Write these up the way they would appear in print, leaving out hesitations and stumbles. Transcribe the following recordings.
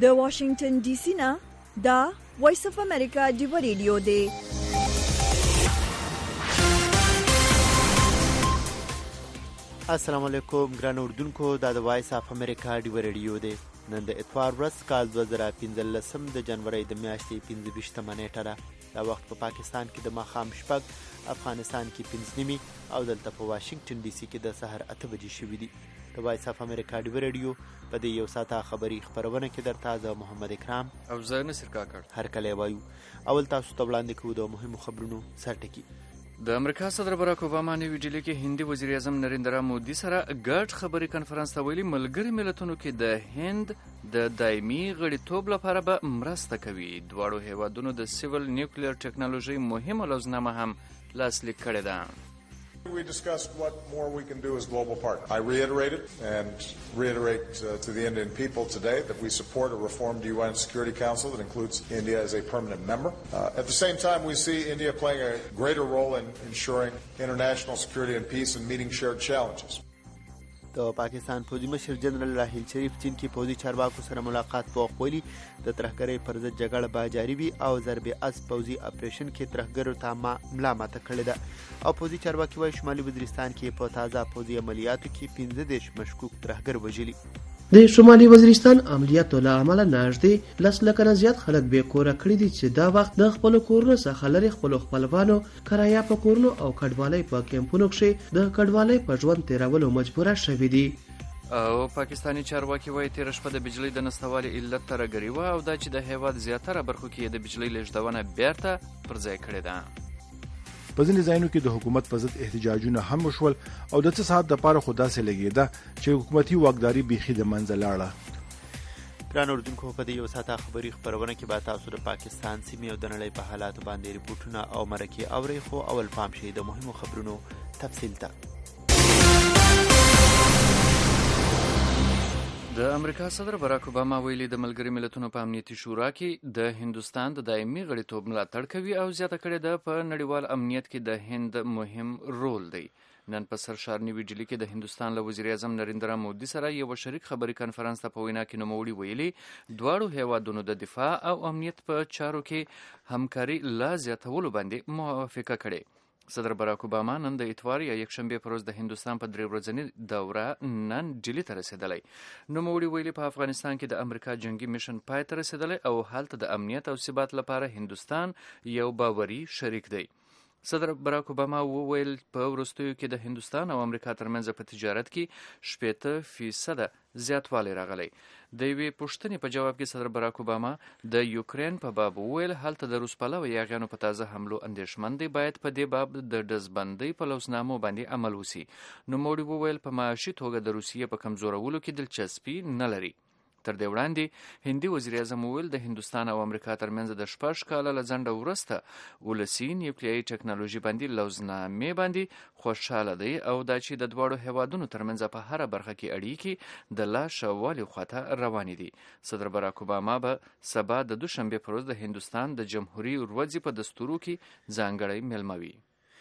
د واشنگټن ډي سي نه دا وایس اف امریکا ډیو ریډیو دی. السلام علیکم ګران اردوونکو، دا د وایس اف امریکا ډیو ریډیو دی. نن د اتوار ورځ کال 2015 د جنوري د میاشتې 25 نیټه ده. دا وخت په پاکستان کې د ماښام شپږ، افغانستان کې 5 نیمې او دلته په واشنگټن ډي سي کې د سحر 8 بجې شوي دي. د وایس اف امریکا ډیو ریډیو په دې یو ساعته خبري خبرونه کې درته زه محمد اکرام او زه نصر کاکړ هر کله وایو. اول تاسو ته وړاندې کوو د مهمو خبرونو سرټکي. د امریکا صدر براک اوباما نوی ډیلی کې هندي وزیر اعظم نریندرا مودي سره ګډ خبري کنفرانس ته ویلي ملګري ملتونو کې د هند د دایمي غړیتوب لپاره به مرسته کوي. دواړو هیوادونو د سیول نیوکلیر ټیکنالوژي مهمه لوزنامه هم لاسلیک کړې ده. We discussed what more we can do as global partners. I reiterated and reiterate to the Indian people today that we support a reformed UN Security Council that includes India as a permanent member. At the same time, we see India playing a greater role in ensuring international security and peace and meeting shared challenges. د پاکستان فوجي مشر جنرال راحیل شریف چین کې فوجي چارواکو سره ملاقات په ویلي د ترهګرۍ پر ضد جګړه به جاري وي او ضرب اسب فوجي اپریشن کې ترهګرو ته ملا ماته کړې ده. او فوجي چارواکي وايي شمالي وزیرستان کې په تازه فوجي عملیاتو کې 15 مشکوک ترهګر وژلي. د شمالي وزیرستان عملیاتو له امله نږدې 10 لکه نه زیات خلک بې کوره کړي دي چې دا وخت د خپلو کورونو څخه لرې خپلو خپلوانو کرایه په کورونو او کډوالۍ په کیمپونو کښې د کډوالۍ په ژوند تېرولو مجبوره شوي دي. او پاکستاني چارواکي وایي تېره شپه د بجلۍ د نشتوالي علت ترهګري وه او دا چې د هېواد زیاتره برخو کې د بجلۍ لېږدونه بیرته پر ځای کړې ده. په ځینې ځایونو کې د حکومت په ضد احتجاجونه هم وشول او د څه ساعت دپاره خو داسې لګېده چې حکومتي واکداري بیخي د منځه لاړه. ګران اردوونکو، په دې یو ساعته خبري خبرونه کې به تاسو د پاکستان سیمې او د نړۍ په حالاتو باندې ریپورټونه او مرکې اورئ، خو اول پام شئ د مهمو خبرونو تفصیل ته. د امریکا صدر براک اوباما ویلي د ملګري ملتونو په امنیتي شورا کې د هندوستان د دایمي غړیتوب ملاتړ کوي او زیاته کړې ده په نړیوال امنیت کې د هند مهم رول دی. نن په سرشار نیوي ډیلي کې د هندوستان له وزیر اعظم نریندرا مودي سره یو شریک خبري کنفرانس ته په وینا کې نوموړي ویلي دواړو هیوادونو د دفاع او امنیت په چارو کې همکاري لا زیاتولو باندې موافقه کړې. صدر براک اوباما نن د اتوار یا یکشنبې پر ورځ د هندوستان په 3 ورځني دوره نن ډیلي ته رسېدلی. نوموړي ویلي په افغانستان کې د امریکا جنگي میشن پای ته رسېدلی او هلته د امنیت او ثبات لپاره هندوستان یو باوري شریک دی. صدر براک اوباما وویل په وروستیو کې د هندوستان او امریکا ترمنځ په تجارت کې 60% زیاتوالی راغلی. د یوې پوښتنې په جواب کې صدر براک اوباما د یوکرین په باب وویل هلته د روس پلوه یاغیانو په تازه حملو اندېښمن دی، باید په دې باب د ډزبندۍ په لوزنامو باندې عمل وسي. نوموړي وویل په معاشي توګه د روسیې په کمزورولو کې دلچسپي نه لري. تر دې وړاندې هندي وزیر اعظم وویل د هندوستان او امریکا ترمنځ د 6 کاله له ځنډه وروسته ولسي نیوکلیري ټکنالوژي باندې لوزنامې باندې خوشحاله دی او دا چې د دواړو هیوادونو ترمنځ په هره برخه کې اړیکې د لا ښه والي خواته روانې دي. صدر براک اوباما به سبا د دوشنبې پر ورځ د هندوستان د جمهوریت ورځې په دستورو کې ځانګړی میلمه وي.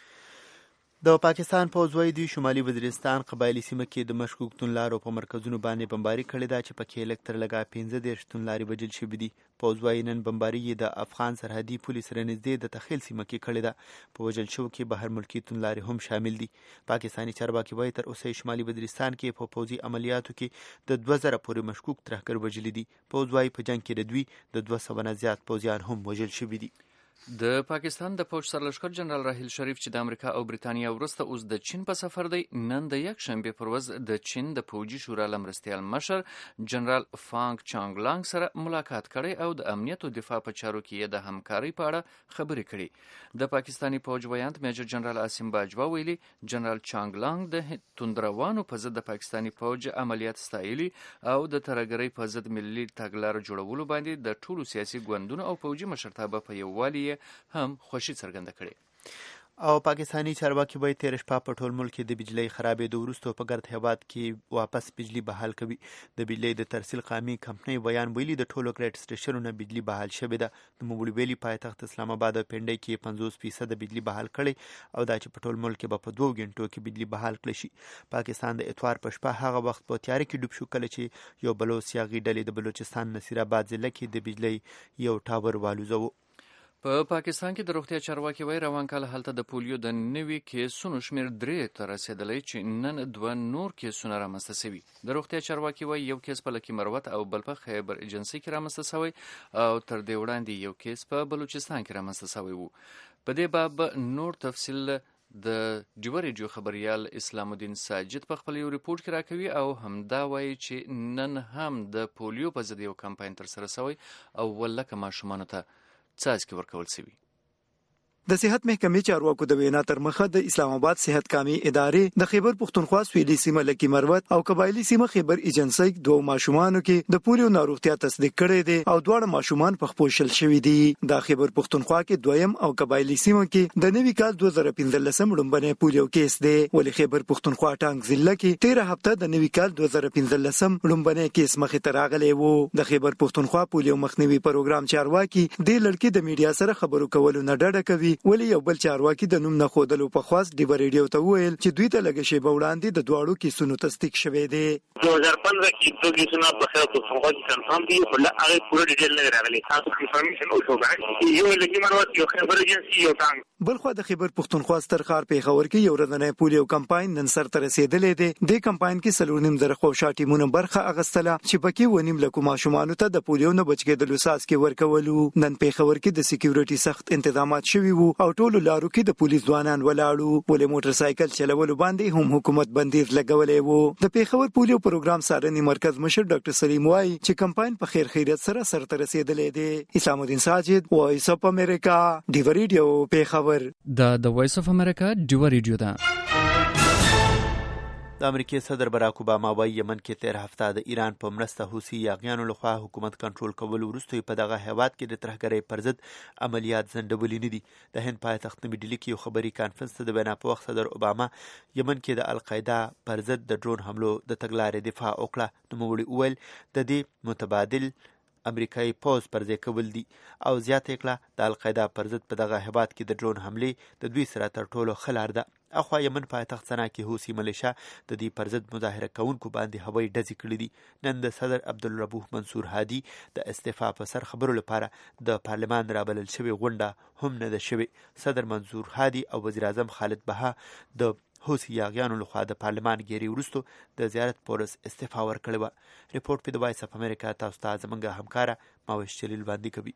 د پاکستان پوځ وایي د شمالي وزیرستان قبایلي سیمه کې د مشکوک توندلارو په مرکزونو باندې بمباري کړې ده چې پکې لږ تر لږه 15 توندلارې وژل شوي دي. پوځ وایي نن بمباري یې د افغان سرحدي پولې سره نږدې د تخیل سیمه کې کړې ده. په وژل شوو کې بهر ملکي توندلارې هم شامل دي. پاکستاني چارواکي وایي تر اوسه شمالي وزیرستان کې په پوځي عملیاتو کې د 2000 پورې مشکوک ترهګر وژلي دي. پوځ وایي په جنګ کې د دوی د 200 نه زیات پوځیان هم وژل شوي دي. د پاکستان د پوځ سرلښکر جنرال راحیل شریف چې د امریکا او بریتانیا وروسته اوس د چین په سفر دی، نن د یکشنبې پر ورځ د چین د پوځي شورا له مرستیال مشر جنرال فانګ چانګ لانګ سره ملاقات کړی او د امنیت او دفاع په چارو کې یې د همکارۍ په اړه خبرې کړي. د پاکستاني پوځ ویاند میجر جنرال عاصم باجوا ویلي جنرال چانګ لانګ د توندروانو په ضد د پاکستاني پوځ عملیات ستایلي او د ترهګرۍ په ضد ملي تګلارو جوړولو باندې د ټولو سیاسي ګوندونو او پوځي مشرتابه په یووالي هم خوشي څرګنده کړې. او پاکستانی چارواکي وایي تېره شپه په ټول ملک کې د بجلۍ خرابېدو وروسته په ګرد هیواد کې واپس بجلي بحال کوي. د بجلۍ د ترسیل قامي کمپنۍ بیان ویلي د ټولو ګریډ سټیشنونو بجلي بحال شوې ده. د نوموړي ویلي پایتخت اسلام آباد او پنډۍ کې 50% بجلي بحال کړي او دا چې په ټول ملک کې به په 2 غنټو کې بجلي بحال کړي شي. پاکستان د اتوار په شپه هغه وخت په تیاره کې ډوب شو کله چې یو بلوچ یاغي ډلې د بلوچستان نصیر آباد ضلع کې د بجلۍ یو ټاور والوزاوه. په پاکستان کې د روغتیا چارواکي وایي روان کال هلته د پولیو د نوي کیسونو شمېر 3 ته رسېدلی چې نن 2 نور کیسونه رامنځته شوي. د روغتیا چارواکي وایي یو کیس په لکي مروت او بل په خیبر ایجنسي کې رامنځته شوی او تر دې وړاندې یو کیس په بلوچستان کې رامنځته شوی و. په دې باب نور تفصیل د ډیوه ریډیو خبریال اسلام الدین ساجد په خپل یو ریپورت کې راکوي او همدا وایي چې نن هم د پولیو په ضد یو کمپاین ترسره شوی او ولکه ماشومانو ته څاڅکي ورکول شوي. د صحت محکمې چارواکو د وینا تر مخه د اسلام آباد صحت کامي ادارې د خیبر پختونخوا سویلي سیمه لکي مروت او قبایلی سیمه خیبر ایجنسي 2 ماشومانو کې د پولیو ناروغتیا تصدیق کړي دي او دواړه ماشومان په خپل شل شوي دي. د خیبر پختونخوا کې دویم او قبایلی سیمه کې د نوي کال 2015 لومبنه پولیو کیس دی. ولې خیبر پختونخوا ټانګ ضلع کې 13 هفته د نوي کال 2015 لومبنه کیس مخې ته راغلی وو. د خیبر پختونخوا پولیو مخنیوي پروګرام چارواکي د لړکی د میډیا سره خبرو کولو نه ډډه کوي. ولی یو بل چارواکي د نوم نه خودلو په خواست ډیوه ریډیو ته ویل چې دوی ته لږ شی به وړاندې د دواړو کیسونو تصدیق شوی دی. 2015 کې دوه کیسونه په خیر پختونخوا کې کنفرم دي خو لا هغه پوره ډیټیل نه راغلي. تاسو انفارمیشن او شو یو لګي مروت یو خبر ایجنسي یو ټانګ. بلخو د خیبر پختونخوا ستر ښار پیښور کې یو ورځنی پولیو کمپاین نن سر ته رسیدلې دی. د کمپاین کې 4.5 خوشا ټیمونو برخه اغستله چې پکې ونیم لکو ماشومانو ته د پولیو نه بچ کېدلو ساسکي ورکولو. نن پیښور کې د سکیورټي سخت تنظیمات شوي وو او ټولو لارو کې د پولیس ځوانان ولاړو. ولې موټر سایکل چلولو باندې هم حکومت بندیز لګولې وو. د پیښور پولیو پروګرام څارنې مرکز مشر ډاکټر سلیم وایي چې کمپاین په خیر خیریت سره سر ته رسیدلې دی. اسلام الدین ساجد وایس اف امریکا ډیوه ریډیو پیښور. د وایس اف امریکا ډیوه ریډیو ده. د امریکای صدر براک اوباما وایي یمن کې 13 هفته د ایران په مرسته حوثي یاغیانو لخوا حکومت کنټرول کول وروسته په دغه هیواد کې د ترهګرۍ پر ضد عملیات ځنډولي نه دي. د هند پایتخت نوي ډیلي کې یو خبري کانفرنس ته د وینا په وخت صدر اوباما یمن کې د القاعده پر ضد د ډرون حملو د تګلارې دفاع وکړه. نوموړي وویل د دې متبادل امریکایي پوز پر ځای کول دي او زیاته کړه د القاعده پر ضد په دغه هیواد کې د ډرون حملې د دوی سره تر ټولو ښه لار ده. اخوا یمن پایتخت سنا کې حوثي ملیشا د دې پر ضد مظاهره کوونکو باندې هوایي ډزې کړې دي. نن د صدر عبدالربوح منصور هادي د استعفا په سر خبرو لپاره د پارلمان رابلل شوې غونډه هم نه ده شوې. صدر منصور هادي او وزیر اعظم خالد بها د حوثي یاغیانو لخوا د پارلمان ګیري وروسته د زیارت پورس استعفا ورکړې وه. ریپورټ په د وایس اف امریکا تاسو ته زموږ همکاره ماوش جلیل وړاندې کوي.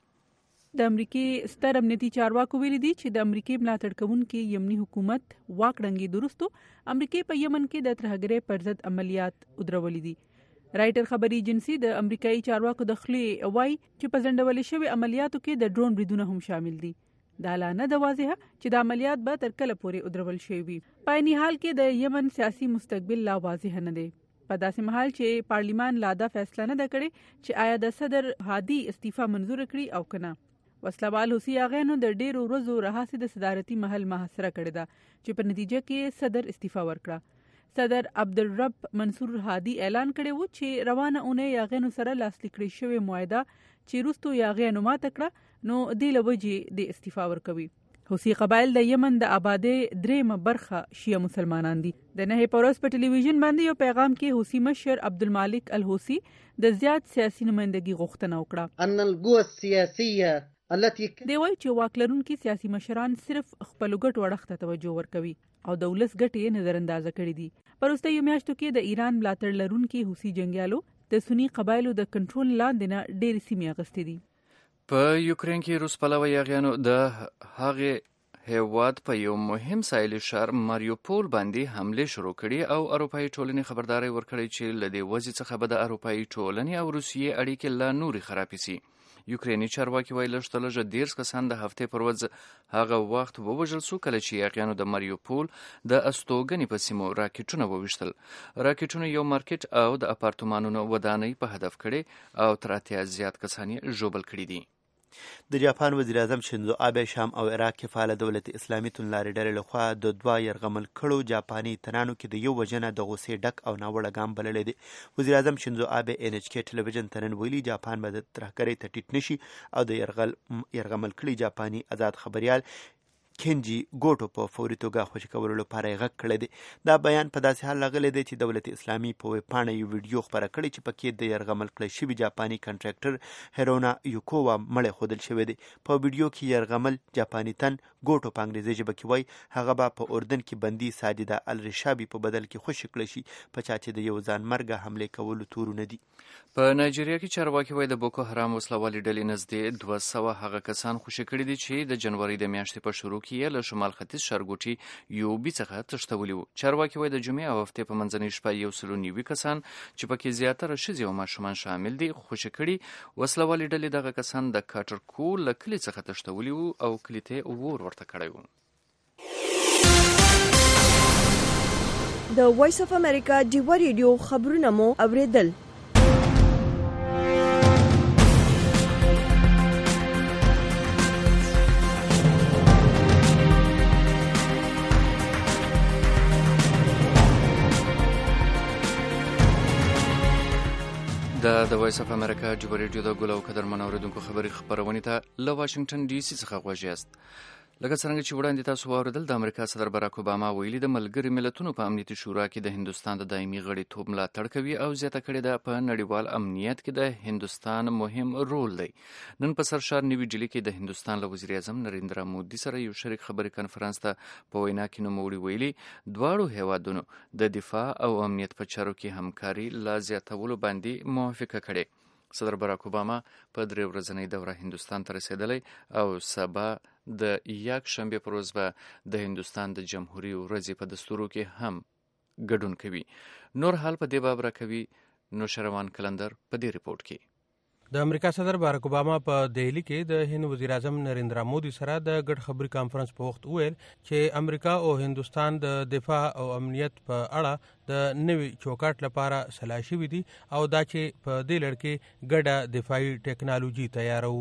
د امریکای ستر امنیتي چارواکو ویلي دي چې د امریکای ملاتړ کوونکي یمني حکومت واک ړنګېدو وروسته امریکای په یمن کې د ترهګرۍ پر ضد عملیات ودرولي دي. رایټر خبري ایجنسي د امریکایي چارواکو د خلې وایي چې په ځنډولو شوي عملیاتو کې د ډرون بریدونه هم شامل دي. دا لا نه د واضحه چې د عملیات به تر کله پورې ودرول شوي وي. په عیني حال کې د یمن سیاسي مستقبل لا واضح نه دی. په داسې مهال چې پارلیمان لا دا فیصله نه ده کړې چې آیا د صدر هادي استعفا منظور کړي او کنه. وسلوال حوثي یاغیانو د ډیرو ورځو راهیسې د صدارتي محل محاصره کړې ده چې په نتیجه کې صدر استعفا ورکړه. صدر عبدالرب منصور هادي اعلان کړی و چې روانه اونۍ یاغیانو سره لاسلیک کړې شوې معاهده چې وروسته یاغیانو ماته کړه نو دې له وجې د استعفا ورکوي. حوثي قبایل د یمن د آبادۍ درېمه برخه شیعه مسلمانان دي. د نهې په ورځ په ټلویزیون باندې یو پیغام کې حوثي مشر عبدالمالک الحوثي د زیات سیاسي نمائندګي غوښتنه وکړه. ان القوى السياسيه دی وایي چې واک لرونکي سیاسي مشران صرف خپلو ګټو اړخ ته توجه ورکوي او د ولس ګټې یې نظر اندازه کړي دي. په وروستیو میاشتو کې د ایران ملاتړ لرونکي حوثي جنګیالو د سني قبایلو د کنټرول لاندې نه ډېرې سیمې اخیستې دي. په یوکرین کې روس پلوه یاغیانو د هغې هیواد په یو مهم ساحلي ښار ماریوپول باندې حملې شروع کړي او اروپایي ټولنې خبرداری ورکړی چې له دې وضع څخه به د اروپایي ټولنې او روسیې اړیکې لا نورې خرابې سي. یوکریني چارواکي وایي لږ تر لږه 10 کسان د هفتې پر ورځ هغه وخت ووژل شو کله چې یاغیانو د ماریوپول د استوګنې په سیمو راکټونه وویشتل. راکټونه یو مارکیټ او د اپارتمانونو ودانۍ په هدف کړي او تر 80 زیات کسان یې ژوبل کړي دي. د جاپان وزیر اعظم شینزو آبه شام او عراق کې فعال دولت اسلامي توندلارې ډلې لخوا د 2 یرغمل کړو جاپاني تنانو کې د یو وجنه د غوسې ډک او ناوړه ګام بللی دی. وزیر اعظم شینزو آبه NHK ټلویزیون ته نن ویلي جاپان به د ترهګرۍ ته ټیټ نشي او د یرغمل کړي جاپاني آزاد خبریال کینجی ګوټو په فوري توګه خوشي کولو لپاره یې غږ کړی دی. دا بیان په داسې حال راغلی دی چې دولت اسلامي په ویبپاڼه یو ویډیو خپره کړې چې پکې د یرغمل کړی شوي جاپاني کنټراکټر هیرونا یوکووا مړی ښودل شوی دی. په ویډیو کې یرغمل جاپاني تن ګوټو په انګریزي ژبه کې وایي هغه به په اردن کې بندي ساجده الرشابي په بدل کې خوشي کړی شي په چا چې د یو ځان مرګه حملې کولو تورونه دي. په نایجیریا کې چارواکي وایي د بوکو حرام وسلوالې ډلې نږدې 200 هغه کسان خوشي کړي دي چې د جنوري د میاشتې په شروع کې له شمال ختیځ ښارګوټي یوبي څخه تښتولي وو. چارواکي وایي د جمعې او هفتې په منځنۍ شپه 190 کسان چې پکې زیاتره ښځې او ماشومان شامل دي خوشي کړي وسلوالې ډلې دغه کسان د کاټرکو له کلي څخه تښتولي وو او کلي ته اور ورته کړی وو. د وایس اف امریکا ډیوا ریډیو خبرونه مو اوریدل. د وایس اف امریکا ډیوا ریډیو د ګل او قدرمن اوریدونکو خبري خبرونه ته له واشنگټن ډي سي څخه غوږ یاست. لکه څنګه چې وړاندې تاسو واوریدل د امریکا صدر باراک اوباما ویلي د ملګري ملتونو په امنیتي شورا کې د هندوستان د دایمي غړیتوب ملاتړ کوي او زیاته کړې ده په نړیوال امنیت کې د هندوستان مهم رول دی. نن په سرشار نیوي ډیلي کې د هندوستان له وزیر اعظم نریندرا مودي سره یو شریک خبري کنفرانس ته په وینا کې نوموړي ویلي دواړو هیوادونو د دفاع او امنیت په چارو کې همکاري لا زیاتولو باندې موافقه کړې. صدر باراک اوباما په 3 ورځنۍ دوره هندوستان ته رسیدلی او سبا د یک شنبه پر ورځ به د هندوستان د جمهوریت ورځې په دستورو کې هم ګډون کوي. نور حال په دې باب راکوي نوشروان کلندر په دې ریپورت کې. د امریکا صدر باراک اوباما په دهلی کې د هند وزیر اعظم نریندرا مودي سره د ګډ خبري کانفرنس په وخت ویل چې امریکا او هندوستان د دفاع او امنیت په اړه د نوي چوکاټ لپاره سلا شوي دي او دا چې په دې لړ کې ګډه دفاعي ټیکنالوژي تیارو.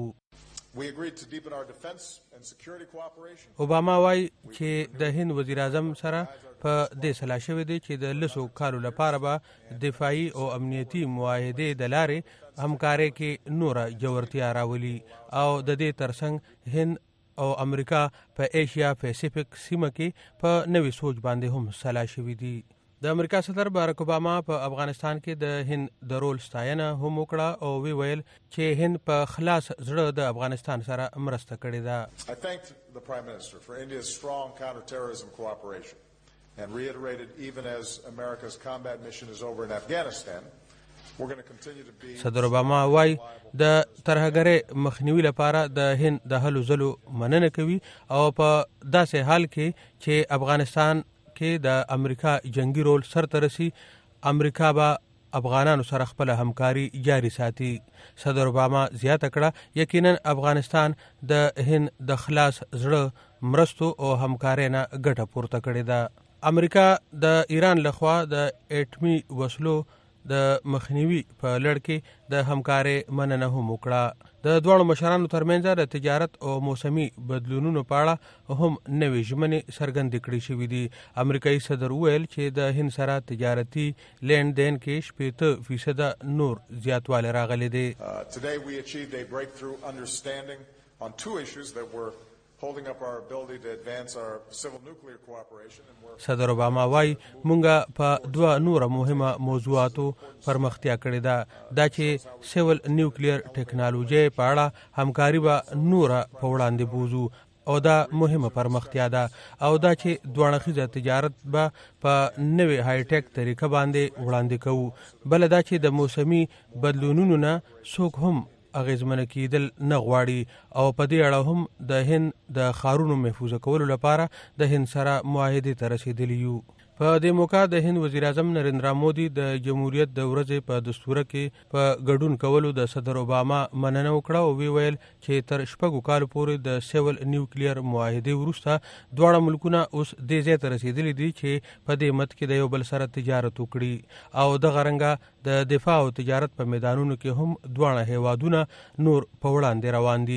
اوباما وایي چې د هند وزیر اعظم سره په دې سلا شوی دی چې د لسو کالو لپاره به دفاعي او امنیتي معاهدې د لارې همکارۍ کې نوره جوړتیا راولي او د دې ترڅنګ هند او امریکا په ایشیا پیسفیک سیمه کې په نوي سوچ باندې هم سلا شوي دي. د امریکا صدر باراک اوباما په افغانستان کې د هند د رول ستاینه هم وکړه او وی ویل چې هند په خلاص زړه د افغانستان سره مرسته کړې ده. I thank the Prime Minister for India's strong counterterrorism cooperation and reiterated even as America's combat mission is over in Afghanistan we're going to continue to be. صدر اوباما وايي د ترهګرۍ مخنیوي لپاره د هند د هلو ځلو مننه کوي او په داسې حال کې چې افغانستان کې د امریکا جنگي رول سرته رسي امریکا به افغانانو سره خپل همکاري جاري ساتي. صدر اوباما زیاته کړه یقینا افغانستان د هند د خلاص زړه مرستو او همکارۍ نه ګټه پورته کړې ده. امریکا د ایران لخوا د اټمي وسلو د مخنیوي په لړ کې د همکارۍ مننه هم وکړه. د دوه مشرانو ترمنځ د تجارت او موسمي بدلونونو په اړه هم نوې ژمنې څرګندې کړې شوې دي. امریکایي صدر ویل چې د هند سره تجارتي لین دین کې 80% نور زیاتوالی راغلی دی. Today we achieved a breakthrough understanding on 2 issues that were holding up our ability to advance our civil nuclear cooperation and work. صدر اوباما وايي مونږه په 2 نور مهمه موضوعاتو پرمختیا کړې ده دا چې سیول نیوکلیر ټیکنالوژي په اړه همکاري به نور په وړاندې بوزو او دا مهمه پرمختیا ده او دا چې دوه تجارت به په نوې های ټیک طریقه باندې وړاندې کوو. بل دا چې د موسمي بدلونونو نه څوک هم اغیزمن کېدل نه غواړي او په دې اړه هم د هند د ښارونو محفوظ کولو لپاره د هند سره معاهدې ته رسیدلی یو. په دې موقع د هند وزیر اعظم نریندرا مودي د جمهوریت د ورځې په دستور کې په ګډون کولو د صدر اوباما مننه وکړه او وی ویل چې تر 6 کال پورې د سیول نیوکلیر معاهدې وروسته دواړه ملکونه اوس دې ځای ته رسیدلي دي چې په دې مت کې د یو بل سره تجارت وکړي او د غرنګا د دفاع او تجارت په میدانونو کې هم دواړه هیوادونه نور په وړاندې روان دي.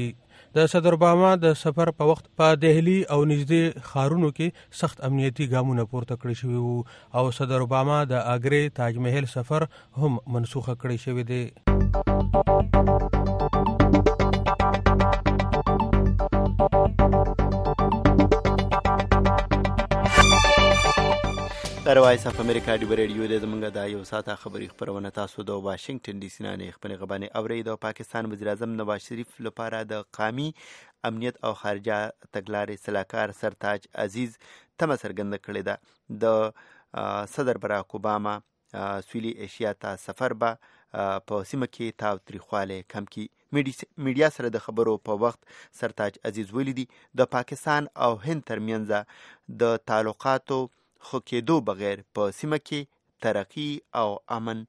د صدر اوباما د سفر په وخت په دهلی او نږدې ښارونو کې سخت امنیتي ګامونه پورته کړی شوي وو او صدر اوباما د آګرې تاج محل سفر هم منسوخه کړی شوی دی. وایس اف امریکا دی ریډیو د زمونږ د یو ساعته خبري خبرونه تاسو د واشنگټن ډي سي نه خبري غبانې اوري. د پاکستان وزیر اعظم نواز شریف لپاره د قومي امنیت او خارجه تګلارې صلاحکار سرتاج عزیز تمه څرګنده کړې ده. د صدر براک اوباما سویلي ایشیا ته سفر به په سیمه کې تاوتریخوالی کم کړي. میډیا سره د خبرو په وخت سرتاج عزیز ویلي دي د پاکستان او هند ترمنځ د تعلقاتو خو کېدو بغیر په سیمه کې ترقی او امن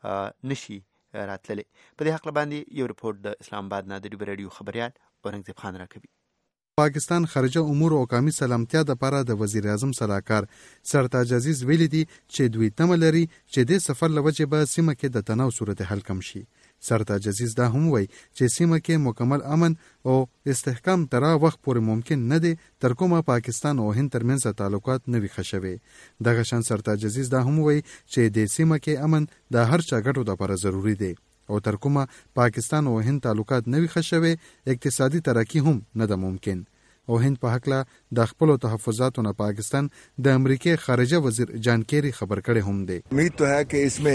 نشي راتللی. په دې حق باندې یو رپورټ د اسلام آباد نه د ریډیو خبريال اورنګزیب خان راکوي. پاکستان خارجه امور او قومي سلامتیا د لپاره د وزیر اعظم سلاکار سرتاج عزیز ویلي دي چې دوی تمه لري چې د سفر لوجه به سیمه کې د تناو صورتحال کم شي. سرتاج عزیز دا هم وایي چې سیمه کې مکمل امن او استحکام تر وخت پورې ممکن نه دی تر کومه پاکستان او هند ترمنځ تعلقات نه وي ښه شوي. دغه شان سرتاج عزیز دا هم وایي چې د سیمه کې امن د هر چا ګټو لپاره ضروری دی او تر کومه پاکستان او هند تعلقات نه وي ښه شوي اقتصادي ترقی هم نه ده ممکن. او هند په حقله د خپل تحفظاتو نه پاکستان د امریکای خارجه وزیر جان کیری خبر کړي هم دی. امید تو ہے کہ اس میں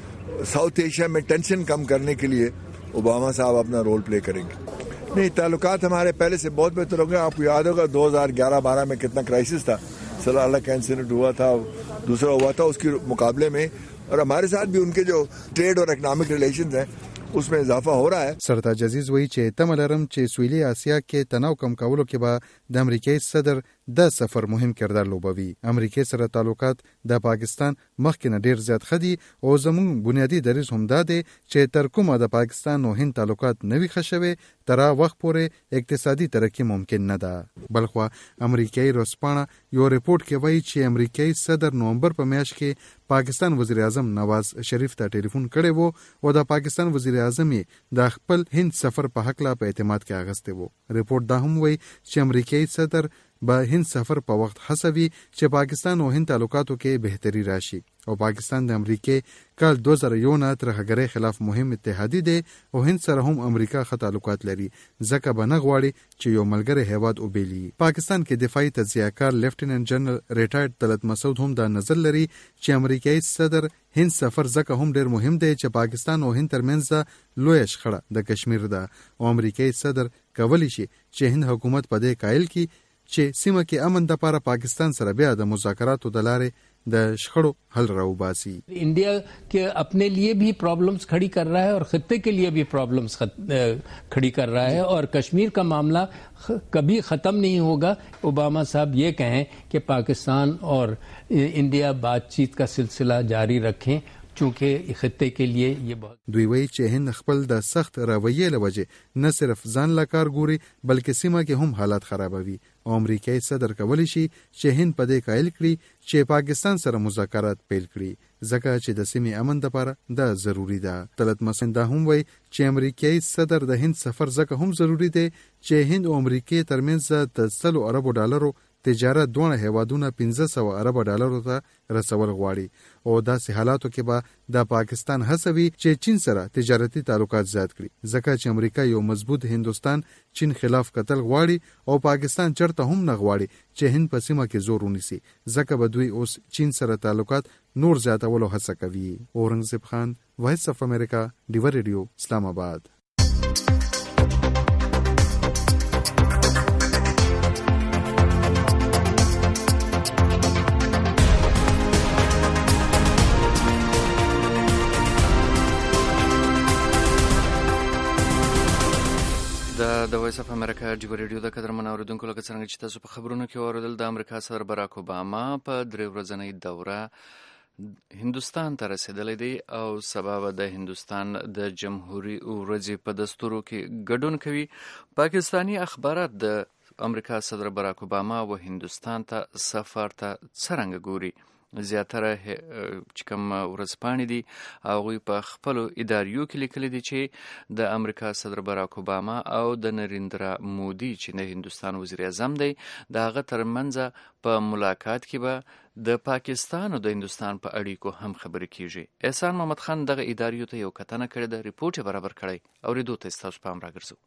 South Asia में tension कम करने के लिए ओबामा साहब अपना role play करेंगे. नहीं, ताल्लुकात हमारे पहले से बहुत बेहतर हो गए. आपको याद होगा 2011-12 में कितना क्राइसिस था, सलाला का इंसिडेंट हुआ था, दूसरा हुआ था, उसके मुकाबले में और हमारे साथ भी उनके जो ट्रेड और इकोनॉमिक रिलेशंस हैं उसमें इजाफा हो रहा है. سرتاج عزیز وایي چې تمه لرم چې سویلي اسیا کې تناو کم کولو کې به د امریکای صدر د سفر مهم کردار لوبوي. امریکای سره تعلقات د پاکستان مخکې نه ډیر زیات ښه دي او زموږ بنیادی دریځ هم دا دی چې تر کومه د پاکستان او هند تعلقات نه وي ښه شوي تر وخت پورې اقتصادي ترقی ممکن نه ده. بلخوا امریکای ورځپاڼه یو ریپورت کې وایي چې امریکای صدر نومبر په میاشت کې پاکستان وزیر اعظم نواز شریف ته ټلیفون کړی وو او د پاکستان وزیر اعظم د خپل هند سفر په حق لا په اعتماد کې اغسته وو. ریپورت دا هم وایي چې امریکایي صدر به هند سفر په وخت حسوي چې پاکستان او هند تعلقاتو کې بهتري راشي او پاکستان د امریکای کال 2001 نه تر هغې خلاف مهم اتحادی دی او هند سره هم امریکا ښه تعلقات لري ځکه به نه غواړي چې یو ملګری هیواد وبېلي. پاکستان کې دفاعي تجزیه‌کار لیفټیننټ جنرال ریټایرډ طلعت مسعود هم دا نظر لري چې امریکایي صدر هند سفر ځکه هم ډیر مهم دی چې پاکستان او هند ترمنځ لویه شخړه د کشمیر ده او امریکایي صدر کولی شي چې هند حکومت په دې قایل کی چې سیمه کې امن د لپاره پاکستان سره بیا د مذاکراتو د لارې د شخړو حل راوباسي. इंडिया के अपने लिए भी प्रॉब्लम्स खड़ी कर रहा है और खत्ते के लिए भी प्रॉब्लम्स खड़ी कर रहा है और कश्मीर का मामला कभी ख़त्म नहीं होगा. ओबामा साहब ये कहें कि पाकिस्तान और इंडिया बातचीत का सिलसिला जारी रखें चूँकि खत्ते के लिए ये बहुत. دوی وایي چې هند خپل د سخت رویې له وجې نه صرف ځان له کار ګوري بلکې سیمه کې هم حالات خرابوي او امریکایي صدر کولی شي چې هند په دې قایل کړي چې پاکستان سره مذاکرات پیل کړي ځکه چې د سیمې امن لپاره دا ضروری ده. طلعت مسعود دا هم وایي چې امریکایي صدر د هند سفر ځکه هم ضروری دی چې هند او امریکای ترمنځ د 100 اربو ډالرو تجارت دوه هیوادونه 1500 ارب ډالرو ته رسول غواړي او داسې حالاتو کې به د پاکستان هڅوي چې چین سره تجارتي تعلقات زیات کړي ځکه چې امریکا یو مضبوط هندستان چین خلاف قتل غواړي او پاکستان چرته هم نه غواړي چې هند په سیمه کې زور ونیسي ځکه به دوی اوس چین سره تعلقات نور زیاتولو هڅه کوي. اورنګزیب خان، وایس اف امریکا، ډیور ریډیو، اسلام آباد. د وایس اف امریکا ډیو ریډیو د قدرمن اوریدونکو لکه څنګه چې تاسو په خبرونو کې اوریدل د امریکا صدر براک اوباما په 3 ورځنۍ دوره هندوستان ته رسیدلی دی او سبا به د هندوستان د جمهوریت ورځې په دستورو کې ګډون کوي. پاکستانی اخبارات د امریکا صدر براک اوباما و هندوستان ته سفر ته څرنګه ګوري زیاتره چې کوم ورځپاڼې دي هغوی په خپلو اداریو کې لیکلي دي چې د امریکا صدر باراک اوباما او د نریندرا مودي چې د هندوستان وزیر اعظم دی د هغه ترمنځ په ملاقات کې به د پاکستان او د هندوستان په اړیکو هم خبرې کیږي. احسان محمد خان دغه اداریو ته یو کتنه کړې ده، ریپورټ یې برابر کړی، اورېدو ته ستاسو پام راګرځو.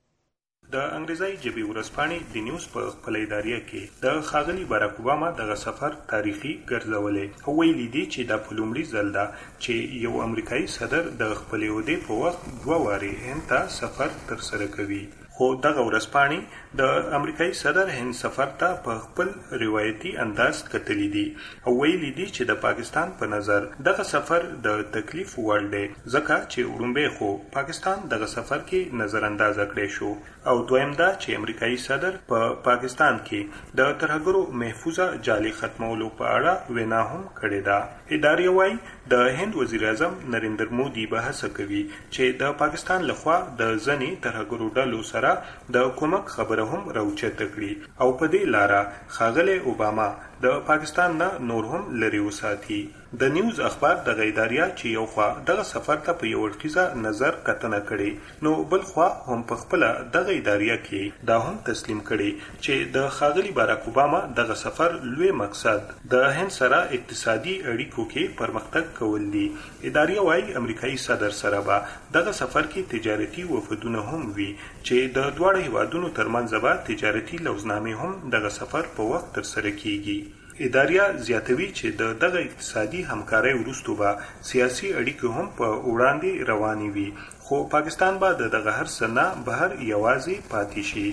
د انګریزي ژبې ورځپاڼې د نیوز په خپل اداریه کې د ښاغلي باراک اوباما دغه سفر تاریخي ګرځولې. ویلي دي چې دا په لومړي ځل ده چې یو امریکایي صدر د خپلې عهدې په وخت 2 وارې هند ته سفر ترسره کوي. خو دغه ورځپاڼې د امریکایي صدر هند سفر ته په خپل روایتي انداز کتلي دي او ویلي دي چې د پاکستان په نظر دغه سفر د تکلیف وړ دی، ځکه چې وړومبی خو پاکستان دغه سفر کې نظر انداز کړی شو، او دویم دا چې امریکایي صدر په پاکستان کې د ترهګرو محفوظه جالي ختمولو په اړه وینا هم کړې ده. ادارې وايي د هند وزیر اعظم نریندر مودي به هڅه کوي چې د پاکستان لخوا د ځینې ترهګرو ډلو سره د کومک خبره هم راوچته کړي او په دې لاره ښاغلی اوباما د پاکستان نه نور هم لري وساتي. د نیوز اخبار د اداریه چې یو خوا دغه سفر ته په یو اړخیزه نظر کتنه کړي، نو بل خوا هم په خپل دغه اداریه کې دا هم تسلیم کړي چې د ښاغلي باراک اوباما دغه سفر لوی مقصد د هند سره اقتصادي اړیکو کې پرمختګ کول دي. اداریه وايي امریکایي صدر سره به دغه سفر کې تجارتي وفدونه هم وي چې د دواړو هیوادونو ترمنځ به تجارتي لوزنامې هم دغه سفر په وخت ترسره کیږي. اداریه زیاتوي چې دغه اقتصادي همکارۍ وروسته به سیاسي اړیکې هم په وړاندې روانې وي، خو پاکستان به دغه هر څه نه بهر یوازې پاتې شي.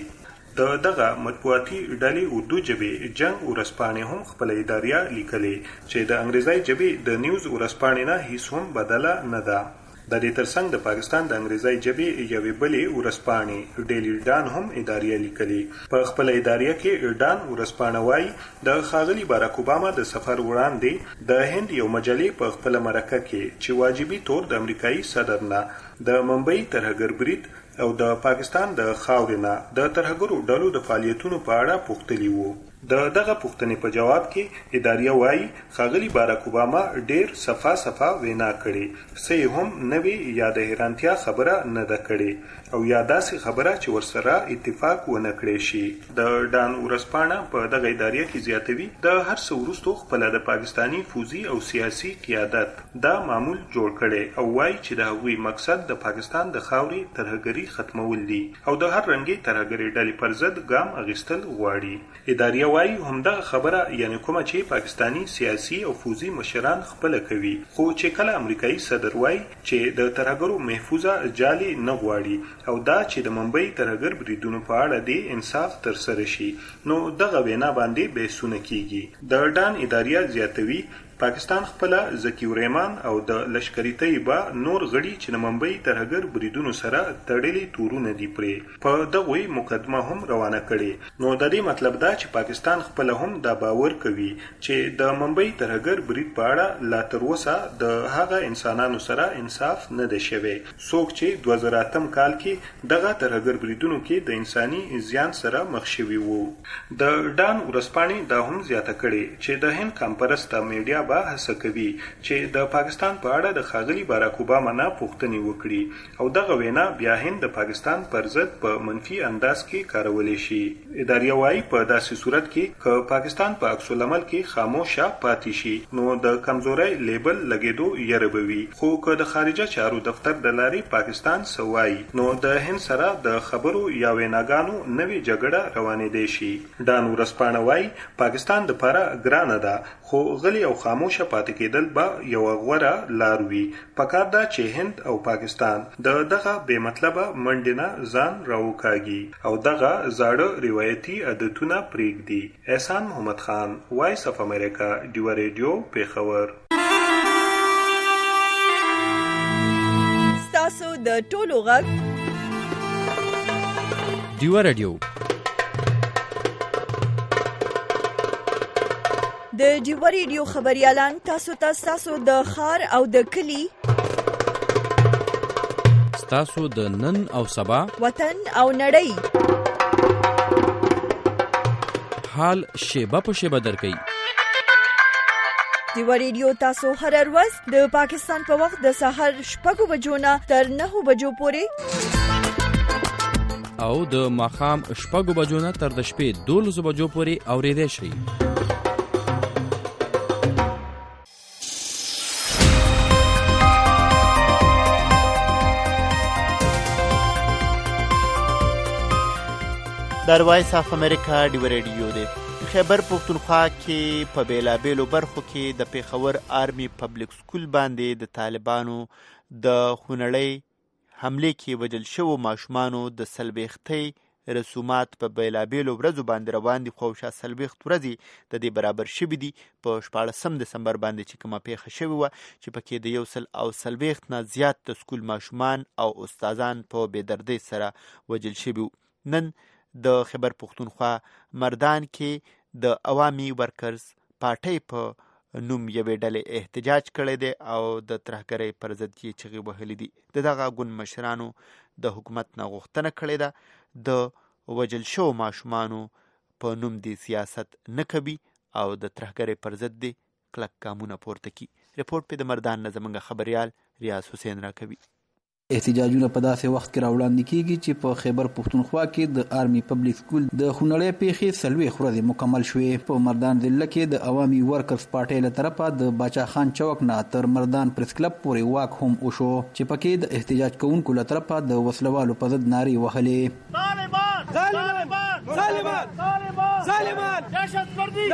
دغه مطبوعاتي ډلې اردو ژبې جنگ ورځپاڼې هم خپل اداریه لیکلې چې د انګریزي ژبې د نیوز ورځپاڼې نه هیڅ هم بدله نه ده. د دې ترڅنګ د پاکستان د انګریزي ژبې یوې بلې ورځپاڼې ډیلی ډان هم اداریه لیکلې. په خپل اداریه کې ډان ورځپاڼه وايي د ښاغلي باراک اوباما د سفر وړاندې د هند یو مجلې په خپل مرکه کې چې واجبي طور د امریکایي صدر نه د ممبئی ترهګر برید او د پاکستان د خاورې نه د ترهګرو ډلو د فعالیتونو په اړه پوښتلي وو. دغه پوښتنې په جواب کې اداریه وايي ښاغلي باراک اوباما ډیر صفا وینا کړې، څه هم نوې یا د حیرانتیا خبره نه ده کړې او یا داسې خبره چې ورسره اتفاق ونه کړی شي. د ډان ورځپاڼه په دغه اداریه کې زیاتوي د هر څه وروسته خپله د پاکستاني فوزي او سیاسي قیادت دا معمول جوړ کړی او وايي چې د هغوی مقصد د پاکستان د خاورې ترهګري ختمول دي او د هر رنګي ترهګري ډلې پر ضد ګام اخیستل غواړي. اداریه وايي همدغه خبره یعنی کومه چې پاکستانی سیاسي او فوزي مشران خپل کوي، خو چې کله امریکایي صدر وايي چې د ترهګرو محفوظه جالي نه غواړي او دا چې د ممبئی ترهګر بریدونو په اړه د انصاف ترسره شي، نو دغه وینا باندې بحثونه کیږي. د ډان اداریه زیاتوي پاکستان خپل ذکی ورحمان او د لشکري طیبه نور غړي چې د ممبئی ترهګر بریدونو سره تړلي تورونه دي پرې په دغه مقدمه هم روانه کړي. نو د دې مطلب دا چې پاکستان خپل هم دا باور کوي چې د ممبئی ترهګر برید په اړه لا تر اوسه د هغه انسانانو سره انصاف نه دی شوی څوک چې 2008 کال کې دغه ترهګر بریدونو کې د انساني زیان سره مخ شوي وو. د ډان ورځپاڼې دا هم زیاته کړي چې د هند کمپرسته میډیا به هڅه کوي چې د پاکستان په اړه د ښاغلي باراک اوباما نه پوښتنې وکړي او دغه وینا بیا هند د پاکستان پر ضد په منفي انداز کې کارولی شي. اداریه وايي په داسې صورت کې که پاکستان په عکس العمل کې خاموشه پاتې شي نو د کمزورۍ لیبل لګېدو یره به وي، خو که د خارجه چارو دفتر د لارې پاکستان څه وایي نو د هند سره د خبرو یا ویناګانو نوې جګړه روانېدی شي. ډان ورځپاڼه وايي پاکستان دپاره ګرانه ده، خو غلي او خاموشه پاتې کېدل به یو غوره لار وي. پکار ده چې هند او پاکستان د دغه بې مطلبه منډې نه ځان راوکاږي او دغه زاړه روایتي عادتونه پرېږدي. احسان محمد خان، وایس اف امریکا، ډیوه ریډیو، پیښور. ستاسو د ټولو غږ ډیوه ریډیو. د ډیوه ریډیو خبريالان تاسو د ښار او د کلی، تاسو د نن او سبا، وطن او نړۍ حال شیبه په شیبه درکې. دیوا ریډیو تاسو هر ورځ د پاکستان په وخت د سحر 6 بجو نه تر 9 بجو پورې او د ماښام 6 بجو نه تر د شپې 12 بجو پورې اورېدای شئ. د وایس اف امریکا ډیو ریډیو دی. خیبر پختونخوا کې په بیلابیلو برخو کې د پیښور آرمی پبلک سکول باندې د طالبانو د خونړۍ حمله کې وژل شوو ماشومانو د سلويختۍ رسومات په بیلابیلو ورځو باندې روان دي. خو شا سلويخت ورځې د دې برابر شوي دي په 14 دسمبر باندې چې کومه پیښه شوې وه چې پکې د 140 نه زیات د سکول ماشومان او استادان په بېدردۍ سره وژل شوي. نن د خیبر پختونخوا مردان کې د عوامي ورکرز پارټۍ په نوم یوې ډلې احتجاج کړی دی او د ترهګرۍ پر ضد یې چغې وهلې دي. دغه ګوند مشرانو د حکومت نه غوښتنه کړې ده د وژل شوو ماشومانو په نوم دی سیاست نه کوي او د ترهګرۍ پر ضد دی کلک ګامونه پورته کړي. رپورټ په د مردان نه زموږ خبريال ریاض حسین راکوي. احتجاجونه په داسې وخت کې راوړاندې کیږي چې په خیبر پختونخوا کې د آرمی پبلک سکول د خونړۍ پیښې سلوي خورځې مکمل شوې. په مردان ضلع کې د عوامي ورکرز پارټۍ له طرفه د باچا خان چوک نه تر مردان پریس کلب پورې واک هم وشو چې پکې د احتجاج کوونکو له طرفه د وسلوالو په ضد نارې وهلې. طالبان طالبان طالبان طالبان دهشتګردي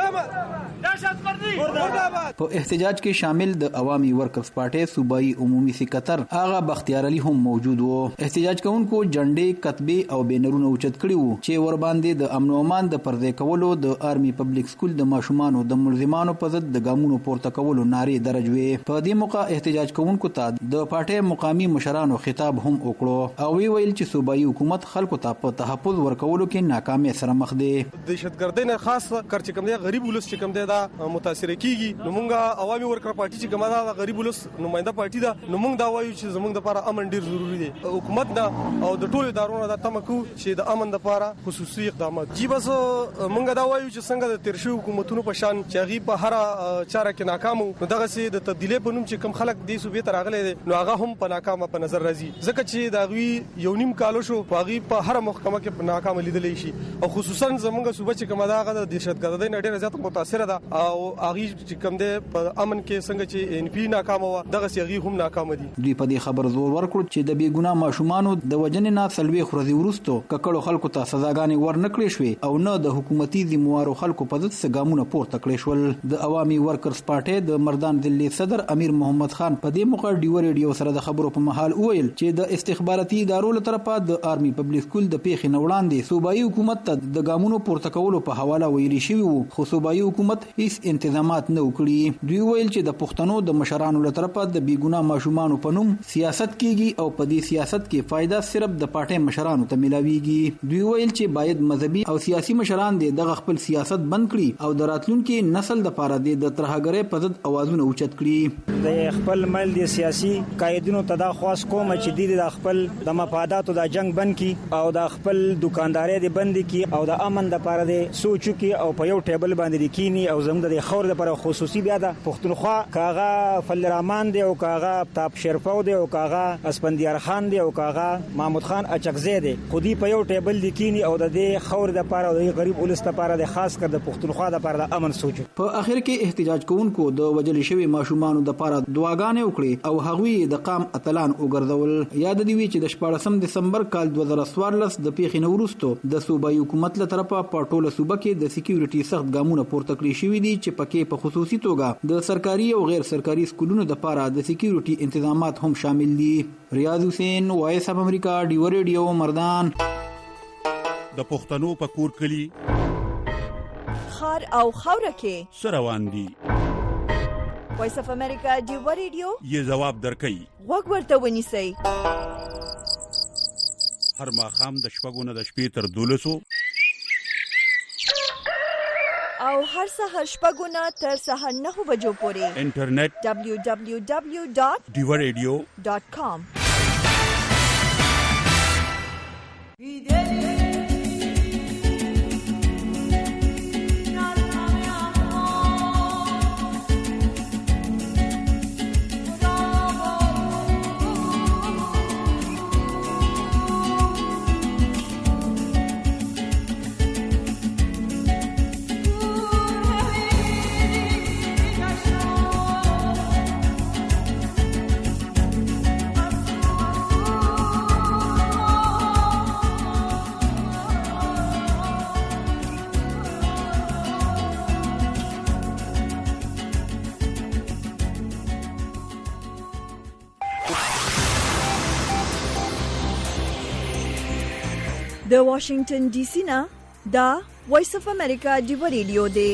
دهشتګردي. په احتجاج کې شامل د عوامي ورکرز پارټۍ صوبایي عمومي سکرټر آغا بختیار علي هم موجود وو. احتجاج کوونکو جنډې کتبې او بینرونه اوچت کړي وو چې ور باندې د امن او امان د پردې کولو د آرمی پبلک سکول د ماشومانو د ملزمانو په ضد د ګامونو پورته کولو نارې درج وې. په دې موقع احتجاج کوونکو ته د پارټۍ مقامي مشرانو خطاب هم وکړو او ویل چې صوبایي حکومت خلکو ته په تحفظ ورکولو کې ناکامۍ سره مخ دی. دهشتګردۍ نه خاص کر چې کوم دی غریب ولس چې کوم دی دا متاثر کیږي. نو موږ عوامي ورکر پارټي چې کومه دا غریب ولس نماینده پارټي ده نو موږ دا وایو چې زموږ لپاره امن ډیر ضروری دی. حکومت دا او د ټولو ادارونو دا تمکو چې د امن لپاره خصوصي اقدامات جی بس موږ دا وایو چې څنګه د تیر شوی حکومتونو په شان چې هغه په هر چاره کې ناکام نو دغه سي د تبدیلی په نوم چې کم خلک دې صوبې ته راغلي نو هغه هم په ناکامه په نظر راځي ځکه چې دا غوي یو نیم کالو شو په هغه په هر محکمه کې په ناکام لیدلې شي او خصوصا زمونږ صوبې چې کومه دا غد د دهشتګردۍ نه ډېر زیات متاثر ده او هغه چې کوم دې په امن کې څنګه چې ان پی ناکامه و دغه سي هغه هم ناکام دي. دوی په دې خبر زور ورکړ چې د بیګنا ماشومانو د وجنې نه سلوي خورځي ورستو ککړو خلکو ته سزاګانې ورنکړې شوې او نه د حکومتي ذمہوارو خلکو په ضد ګامونه پورته کړې شول. د عوامي ورکرز پارټۍ د مردان ضلع صدر امیر محمد خان په دې موقع ډیو ریډیو سره د خبرو په محل وویل چې د استخباراتي ادارو له طرفه د آرمی پبلک سکول د پیښې نه وړاندې صوبایي حکومت ته د ګامونو پورته کولو په حواله ویلي شوی وو خو صوبایي حکومت هیڅ انتظامات نه وکړي. دوی ویل چې د پښتنو د مشرانو له طرفه د بیګنا ماشومانو په نوم سیاست کیږي او په دې سیاست کې فائدہ صرف د پارټۍ مشرانو ته ملاويږي. دوی ویل چې باید مذهبي او سیاسي مشران دغه خپل سیاست بند کړي او د راتلونکي نسل د لپاره د ترهګرۍ په ضد اوازونه اوچت کړي. د خپل مل د سیاسي قائدینو تدا خواس کوم چې د خپل د مفاداتو د جنگ بند کی او د خپل دکانداري د بند کی او د امن د لپاره د سوچو کی او په یو ټیبل باندې کینی او زموږ د خور د لپاره خصوصي بیا د پښتونخوا کاغه فلرحمان دی او کاغه تاپ شرفو دی او کاغه اسپندیار خان دی او کاغه محمود خان اچکزی دی خودي په یو ټیبل د کینی او د خور د لپاره د غریب ولس لپاره د خاص کر د پښتونخوا د لپاره د امن سوچو. په اخر کې احتجاج کوونکو د وجل شوی ماشومانو د لپاره دعاګانې وکړي او هغوی د قام اتلان وګرځول. یاد دی چې د 14 دسمبر کال 2014 د پیښې نه وروسته د صوبایي حکومت له طرفه په ټوله صوبه کې د سکیورټي سخت ګامونه پورته کړی شوی دي چې پکې په خصوصي توګه د سرکاري او غیر سرکاري سکولونو د لپاره د سکیورټي تنظیمات هم شامل دي. ریاض حسین وایس اف امریکا ډیو ریډیو مردان. د پښتنو په کور کلی خار او خوره کې سروان دي. وایس اف امریکا ډیو ریډیو یې جواب درکړي وګ ورته ونیسئ. هر ماښام د شپږو نه د شپې تر 12 او هر سهار شپږو نه تر سهار 9 بجو پورې انټرنیټ www.diwaradio.com. د واشنگټن ډي سي نه دا وایس اف امریکا ډیو ریډیو دی.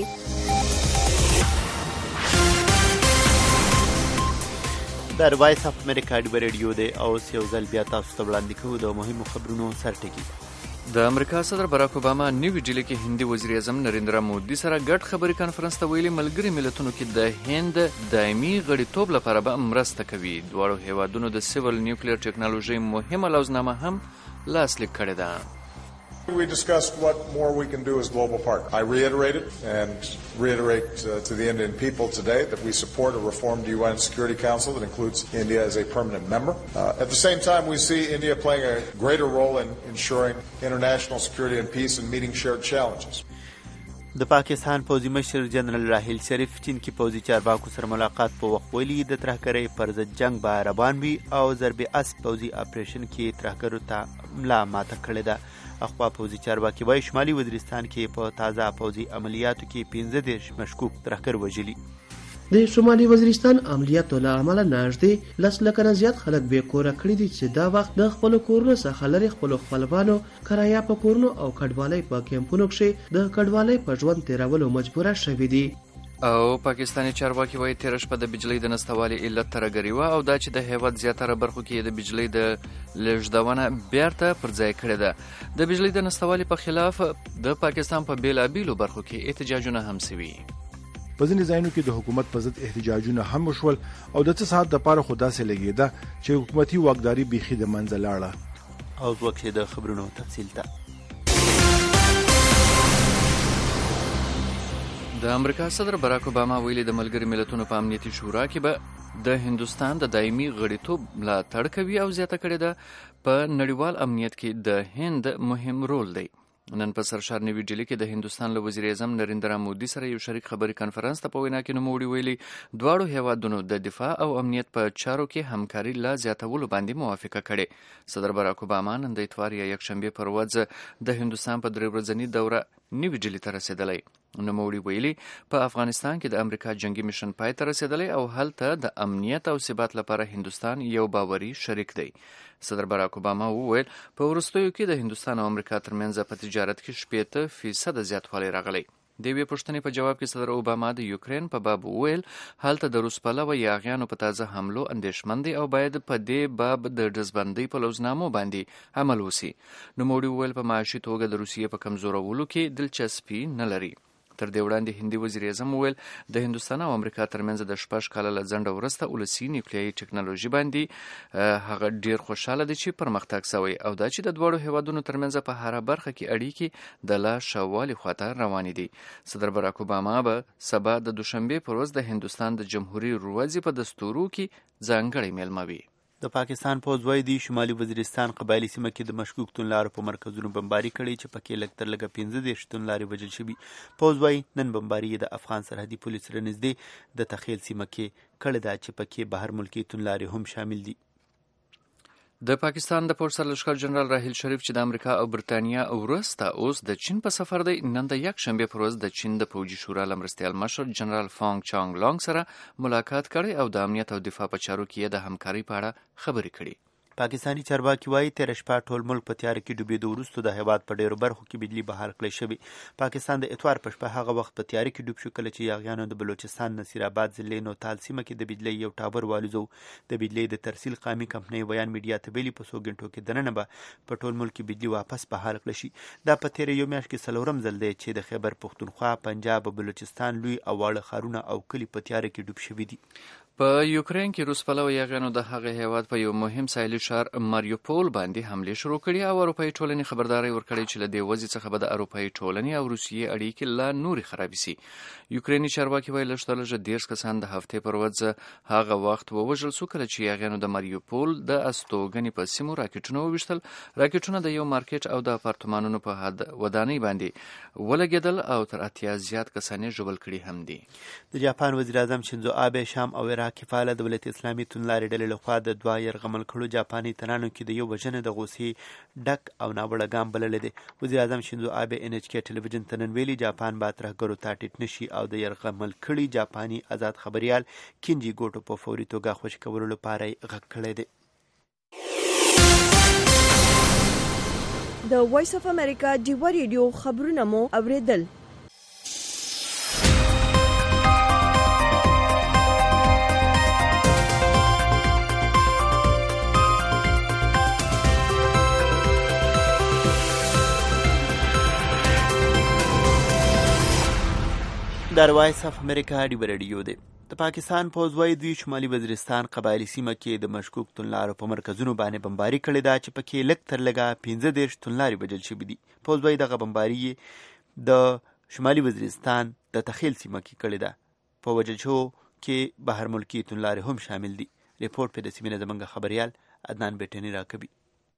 دا وایس اف امریکا ډیو ریډیو دی او یو ځل بیا تاسو ته وړاندې کوو د مهمو خبرونو سرټکی. د امریکا صدر باراک اوباما نوی ډیلی کې هندي وزیر اعظم نریندرا مودي سره ګډ خبري کانفرنس ته ویلي ملګري ملتونو کې د هند دایمي غړیتوب لپاره به مرسته کوي. دواړو هیوادونو د سیول نیوکلیر ټیکنالوژي مهمه لوزنامه هم لاسلیک کړې ده. We discussed what more we can do as global partners. I reiterated and reiterate to the Indian people today that we support a reformed UN Security Council that includes India as a permanent member. At the same time, we see India playing a greater role in ensuring international security and peace and meeting shared challenges. د پاکستان پوځي مشر جنرال راحیل شریف چین کې پوځي چارواکو سره ملاقات په وخت ویلي د ترهګرۍ پر ضد جنگ به روان وي او ضرب اسب پوځي اپریشن کې ترهګرو ته ملا ماته کړې ده. اخوا پوځي چارواکي وایي شمالي وزیرستان کې په تازه پوځي عملیاتو کې 15 مشکوک ترهګر وژلي. د شمالي وزیرستان عملیاتو له امله نږدې 10 لکه نه زیات خلک بې کوره کړي دي چې دا وخت د خپلو کورونو څخه لرې خپلو خپلوانو کرایه په کورونو او کډوالۍ په کیمپونو کښې د کډوالۍ په ژوند تېرولو مجبوره شوي دي. او پاکستاني چارواکي وایي تېره شپه د بجلۍ د نشتوالي علت ترهګري وه او دا چې د هیواد زیاتره برخو کې د بجلۍ د لېږدونه بیرته پر ځای کړې ده. د بجلۍ د نشتوالي په خلاف د پاکستان په بېلابېلو برخو کې احتجاجونه هم سوي. په ځینې ځایونو کې د حکومت په ضد احتجاجونه هم وشول او د څه ساعت دپاره خو داسې لګېده چې حکومتي واکداري بیخي د منځه لاړه. او وکړې د خبرونو تفصیل ته. د امریکا صدر باراک اوباما ویلي د ملګري ملتونو په امنیتي شورا کې به د هندوستان د دایمي غړیتوب ملاتړ کوي او زیاته کړې ده په نړیوال امنیت کې د هند مهم رول دی. نن په سرشار نوي ډیلي کې د هندوستان له وزیر اعظم نریندرا مودي سره یو شریک خبري کانفرنس ته په وینا کې نوموړي ویلي دواړو هیوادونو د دفاع او امنیت په چارو کې همکاري لا زیاتولو باندې موافقه کړې. صدر باراک اوباما نن د اتوار یا یکشنبه پر ورځ د هندوستان په 3 ورځني دوره نوي ډیلي ته رسیدلی. نوموړي ویلي په افغانستان کې د امریکا جنگي میشن پای ته رسیدلی او هلته د امنیت او ثبات لپاره هندوستان یو باوري شریک دی. صدر باراک اوباما وویل په وروستیو کې د هندوستان او امریکا ترمنځ په تجارت کې 70% زیاتوالی راغلی. د یوې پوښتنې په جواب کې صدر اوباما د یوکرین په باب وویل هلته د روس پلوه یاغیانو په تازه حملو اندېښمن دی او باید په دې باب د ډزبندۍ په لوزنامو باندې عمل وسي. نوموړي وویل په معاشي توګه د روسیې په کمزورولو کې دلچسپي نه لري. تر دې وړاندې هندي وزیر اعظم وویل د هندوستان او امریکا ترمنځ د 6 کاله له ځنډه وروسته ولسي نیوکلیري ټیکنالوژي باندې هغه ډیر خوشاله دي چې پرمختګ شوی او دا چې د دواړو هیوادونو ترمنځ په هره برخه کې اړیکې د لا شوالي خواته روانې دي. صدر باراک اوباما به سبا د دوشنبه پر ورځ د هندوستان د جمهوریت ورځې په دستورو کې ځانګړی میلمه وي. د پاکستان پوځ وایي د شمالي وزیرستان قبایلي سیمه کې د مشکوک توندلارو په مرکزونو بمباري کړې چې پکې لږ تر لږه 15 توندلارې وژل شوي. پوځ وایي نن بمباري د افغان سرحدي پولیس سره نږدې د تخیل سیمه کې کړې ده چې پکې بهر ملکي توندلارې هم شامل دي. د پاکستان د پوځ سرلښکر جنرال راحیل شریف چې د امریکا او برتانیا وروسته اوس د چین په سفر دی نن د یکشنبه پر ورځ د چین د پوځي شورا له مرستیال مشر جنرال فانګ چانګ لانګ سره ملاقات کړی او د امنیت او دفاع په چارو کې د همکارۍ په اړه خبرې کړي. پاکستاني چارواکي وایي تېره شپه ټول ملک په تیاره کې ډوبېدو وروسته د هیواد په ډېرو برخو کې بجلي بحال کړی شوې. پاکستان د اتوار په شپه هغه وخت په تیاره کې ډوب شو کله چې یاغیانو د بلوچستان نصیرآباد ضلع نوتال سیمه کې د بجلۍ یو ټاور والوزو. د بجلۍ د ترسیل قامي کمپنۍ ویان میډیا ته ویلي په 100 غنټو کې دننه به په ټول ملک کې بجلي واپس بحال کړل شي. دا په تېره یو میاشت کې 4م ځل دی چې د خیبر پښتونخوا، پنجاب او بلوچستان لوی او واړه ښارونه او کلي په تیاره کې ډوب شوي دي. په یوکرین کې روس پلوه یاغیانو د هغه هیواد په یو مهم ساحلي ښار ماریوپول باندې حملې شروع کړي او اروپایي ټولنې خبرداری ورکړې چې له دې وضع څخه به د اروپایي ټولنې او روسیې اړیکې لا نورې خرابې سي. یوکریني چارواکي وایي لږ تر لږه 10 کسان د هفتې پر ورځ هغه وخت ووژل شو کله چې یاغیانو د ماریوپول د استوګنې په سیمو راکټونه وویشتل. راکټونه د یو مارکیټ او د اپارتمانونو په ودانۍ باندې ولګېدل او تر 80 زیات کسان یې ژوبل کړي هم دي. د جاپان وزیر اعظم شینزو آبه شام او عراق کې فعاله دولت اسلامي توندلارې ډلې لخوا د 2 یرغمل کړو جاپاني تنانو کې د یو وژنې د غوسې ډک او ناوړه ګام بللی دی. وزیر اعظم شینزو آبه NHK ټلویزیون ته نن ویلي جاپان به ترهګرو ته ټیټ نشي او د یرغمل کړي جاپاني آزاد خبریال کینجی ګوټو په فوري توګه خوشي کولو لپاره یې غږ کړی دی. د وایس اف امریکا ډیوا ریډیو خبرونه مو اوریدل. در وایس اف امریکا ډیوا ریډیو دی. د پاکستان پوځ وایي دوی شمالي وزیرستان قبایلي سیمه کې د مشکوک توندلارو په مرکزونو باندې بمباري کړې ده چې پکې لږ تر لږه 15 توندلارې وژل شوي دي. پوځ وایي دغه بمباري د شمالي وزیرستان د تخیل سیمه کې کړې ده. په وژل شوو کې بهر ملکي توندلارې هم شامل دي. ریپورټ په د سیمې نه زموږ خبریال عدنان بیټني راکوي.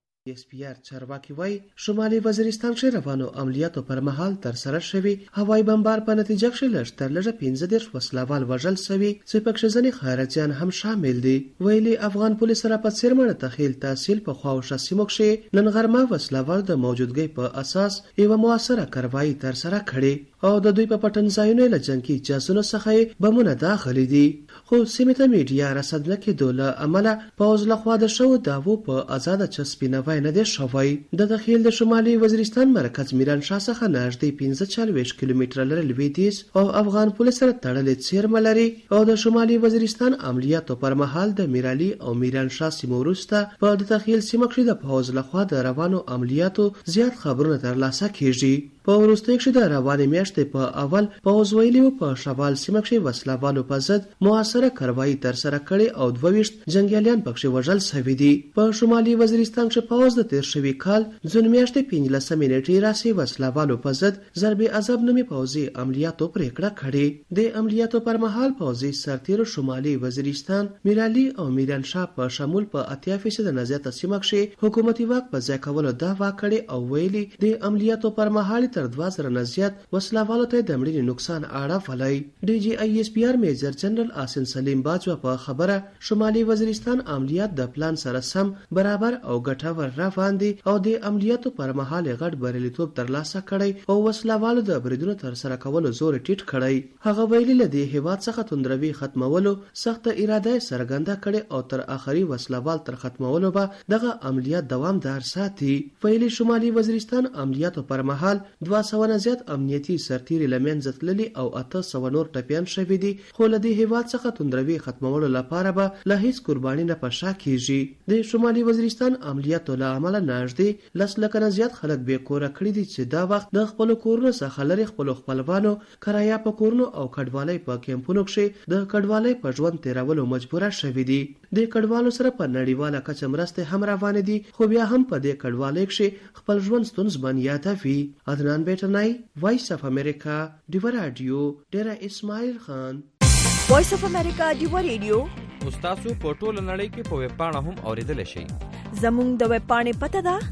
SPR چارواکي وایي شمالي وزیرستان کې روانو عملیاتو پر مهال تر سره شوي هوایي بمبار په نتیجه کې لږ تر لږه 15 وسلوال وژل شوي چې پکې ځینې خارجیان هم شامل دي. ویلي افغان پولیس را په څیرمنه تخیل تحصیل په خواوشا سیمو کې نن غرمه وسلوال د موجودګۍ په اساس یوه موثره کاروایی تر سره کړې او د دوی په پټن ځایونو له جنگي جاسونو څخه بمونه داخلي دي. خو سیمې ته میډیا رسد نه کېدو له امله پوځ لخوا د شوو دعوو په ازاده چسپینه نه دی شوی. د تخیل د شمالي وزیرستان مرکز میران شاه څخه نږدې 45 کیلومتره لرې لویدیځ او افغان پولیس سره تړلې څیرمه لري او د شمالي وزیرستان عملیاتو پر مهال د میرالي او میران شاه سیمو وروسته په د تخیل سیمه کې د پوځ لخوا د روانو عملیاتو زیات خبرونه ترلاسه کیږي. په وروستۍ کې د روانې میاشتې په اول پوځ ویلي په شوال سیمه کې وسلوالو په ضد موثره کاروایی تر سره کړې او 22 جنګیالیان پکې وژل شوي دي. په شمالي وزیرستان کې پوځ د تیر شوي کال جون میاشتې 15 نیټې راسي وسلوالو په ضد ضرب عذاب نومي پوځي عملیاتو پریکړه کړې. د عملیاتو پر مهال پوځي سرتیرو شمالي وزیرستان میرالي او میران شاه په شمول په 80% نه زیاته سیمه کې حکومتي واک په ځای کولو دعوا کړې او ویلي د عملیاتو پر مهال تر 2000 نه زیات وسلوالو ته د مړینې نقصان اړولی. ډي جي آی اس پی آر میجر جنرال آسن سلیم باجوا په خبره شمالي وزیرستان عملیات د پلان سره سم برابر او ګټور روان دي او د عملیاتو پر مهال غټ بریالیتوب ترلاسه کړی او وسلوالو د بریدونو تر سره کولو زور ټیټ کړی. هغه ویلي له دې هیواد څخه توندروي ختمولو سخت اراده څرګنده کړي او تر اخري وسلوال تر ختمولو به دغه عملیات دوامدار ساتي. ویلي شمالي وزیرستان عملیاتو پر مهال 200 نه زیات امنیتي سرتیري له منځه تللي او 800 نور ټپیان شوي دي خو له دې هیواد څخه توندروي ختمولو لپاره به له هیڅ قرباني نه په شا کیږي. د شمالي وزیرستان عملیاتو له امله نږدې 10 لکه نه زیات خلک بې کوره کړي دي چې دا وخت د خپلو کورونو څخه لرې خپلو خپلوانو کرایه په کورونو او کډوالۍ په کیمپونو کې د کډوالۍ په ژوند تیرولو مجبوره شوي دي. د کډوالو سره په نړیواله کچه مرستې هم روانې دي خو بیا هم په دې کډوالۍ کې خپل ژوند ستونزمن یادوي. عدنان بیټنی وایس اف امریکا ډیوا رادیو ډیره اسماعیل خان. وایس اف امریکا ډیوا ریډیو تاسو په ټوله نړۍ کې په ویب پاڼه هم اوریدل شئ. زموږ د ویب پاڼې پته ده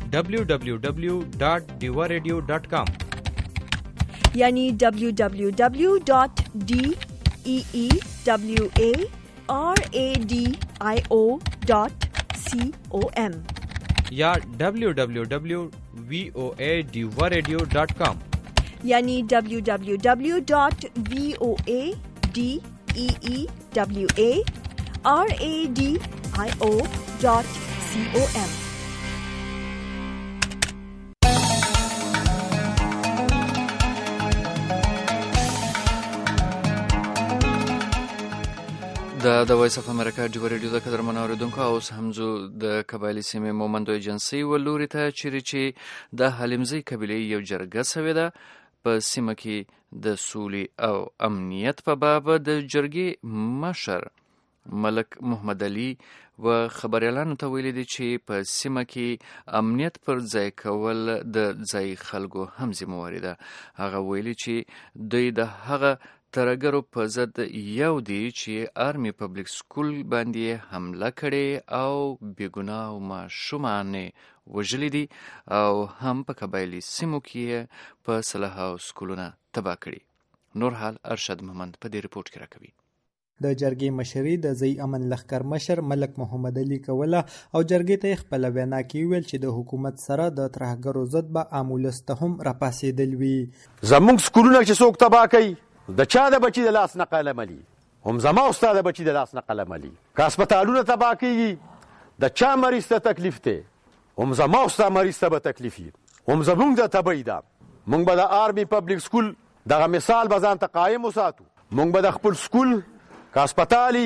www.diwaradio.com یعنی www.deewaradio.com یا www.voadiwaradio.com یعنی www.voadiwaradio.com. د وایس اف امریکا ډیوا ریډیو د قدرمنو اوریدونکو اوس همزو د قبایلي سیمې مومندو ایجنسۍ ولوري ته چیرې چې د حلیمزۍ قبیلې یو جرګه سوې ده په سیمه کې د سولې او امنیت په باب د جرګې مشر ملک محمد علي و خبريالانو ته ویلي دي چې په سیمه کې امنیت پر ځای کول د ځای خلکو هم ذمہواري ده. هغه ویلي چې دوی د هغه ترګرو په ضد یو دی چې آرمی پبلک سکول باندې حمله کړې او بېګناه ماشومان وژلي دي او هم په قبایلي سیمو کې په صلاح سکولونه تباه کړي. نور حال ارشد محمد په دې رپورټ کې راکوي. د جرګې مشري د ځای امن لښکر مشر ملک محمد علي کوله او جرګې ته خپل وینا کې ویل چې د حکومت سره د ترهګرو ضد به امولسته هم راپاسېدل وي. زموږ سکولونه چې څوک تباه کوي د چا د بچي د لاس نه قلم علي هم زما استاد د بچي د لاس نه قلم علي. که هسپتالونه تباه کیږي د چا مریض ته تکلیف دی هم زما استاد مریض ته به تکلیف وي. هم زمونږ د تبۍ ده. موږ به د آرمي پبلک سکول دغه مثال به ځان ته قایم وساتو. موږ به د خپل سکول که هسپتالي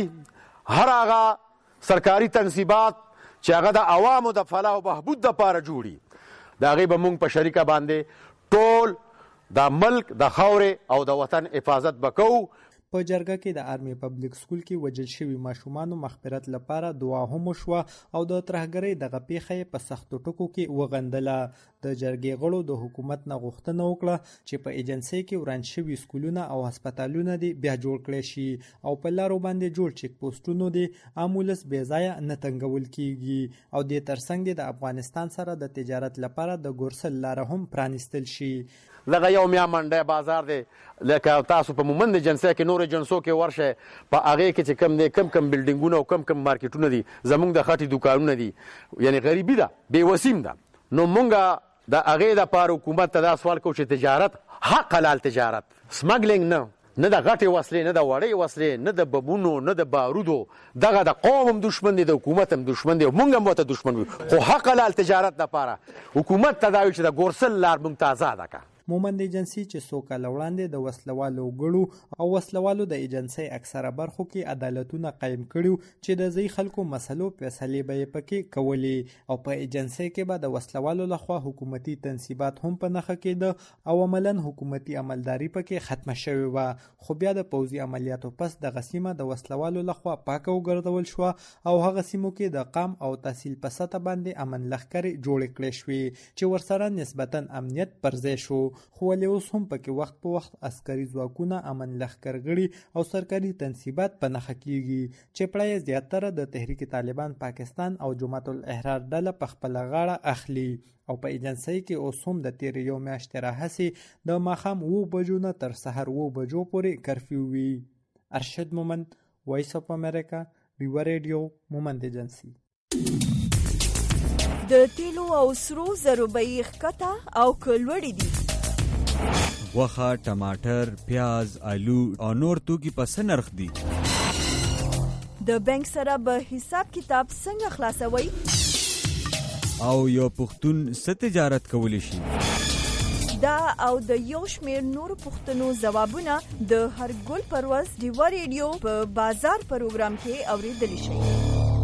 هر هغه سرکاري تنصیبات چې هغه د عوامو د فلاح و بهبود دپاره جوړي د هغې به موږ په شریکه باندې ټول د ملک د خاورې او د وطن حفاظت به کوو. په جرګه کې د آرمي پبلک سکول کې وژل شوي ماشومانو مغفرت لپاره دعا هم وشوه او د ترهګرۍ دغه پیښه په سختو ټکو کې وغندله. د جرګې غړو د حکومت نه غوښتنه وکړه چې په ایجنسۍ کې وران شوي سکولونه او هسپتالونه دې بیا جوړ کړی شي او په لارو باندې جوړ چیک پوسټونو دې عام ولس بې ځایه نه تنګول کیږي او دې ترڅنګ دې د افغانستان سره د تجارت لپاره د ګورسل لاره هم پرانیستل شي. لکه یو میا منډی بازار دی، لکه تاسو په مومند جنسۍ کې نورو جنسو کې ورشئ، په هغې کې چې کم دی کم بلډینګونه او کم مارکیټونه دي، زمونږ د خټې دوکانونه دي، یعنې غریبي ده، بېوسیم ده. نو مونږ د هغې دپاره حکومت ته دا سوال کوو چې تجارت حق حلال تجارت، سمګلینګ نه د غټې وسلې، نه د وړې وسلې، نه د بمونو، نه د بارودو، دغه د قوم هم دشمن دی، د حکومت هم دشمن دی، مونږ هم ورته دشمن وي. خو حق حلال تجارت دپاره حکومت ته دا وي چې د ګورسل لار مونږ ته آزاده کړه. مومند ایجنسي چې څو کاله وړاندې د وسلوالو ګړو او وسلوالو د ایجنسۍ اکثره برخو کې عدالتونه قایم کړي چې د ځای خلکو مسلو فیصلې به یې پکې کولې او په ایجنسۍ کې به د وسلوالو لخوا حکومتي تنصیبات هم په نښه کېده او عملاً حکومتي عملداري پکې ختمه شوې وه. خو بیا د پوځي عملیاتو پس دغه سیمه د وسلوالو لخوا پاکه وګرځول شوه او هغه سیمو کې د قام او تحصیل په سطح باندې امن لښکرې جوړې کړې شوې چې ورسره نسبتاً امنیت پر ځای شو. خو ولې اوس هم پکې وخت په وخت عسکري ځواکونه، امن لښکرګړي او سرکاري تنصیبات په نښه کیږي چې پړه زیاتره د تحریک طالبان پاکستان او جماعت الاحرار ډله په خپله غاړه اخلي او په ایجنسۍ کې اوس هم د تېرې یو میاشتې راهیسې د ماښام 7 بجو نه تر سهار 7 بجو پورې کرفیو وي. ارشد مومند، وایس اف امریکا، ډیوه ریډیو، مومند ایجنسي. د تیلو او سرو زرو بیې ښکته او که لوړې دي، غوښه، ټماټر، پیاز، آلو او نور توکي په څه نرخ دي؟ د بانک سره به حساب کتاب څنګه خلاصوي؟ او یو پښتون څه تجارت کولی شي؟ دا او د یو شمېر نورو پوښتنو ځوابونه د هر ګل پر ورځ ډیوه ریډیو په بازار پروګرام کې اورېدلی شئ.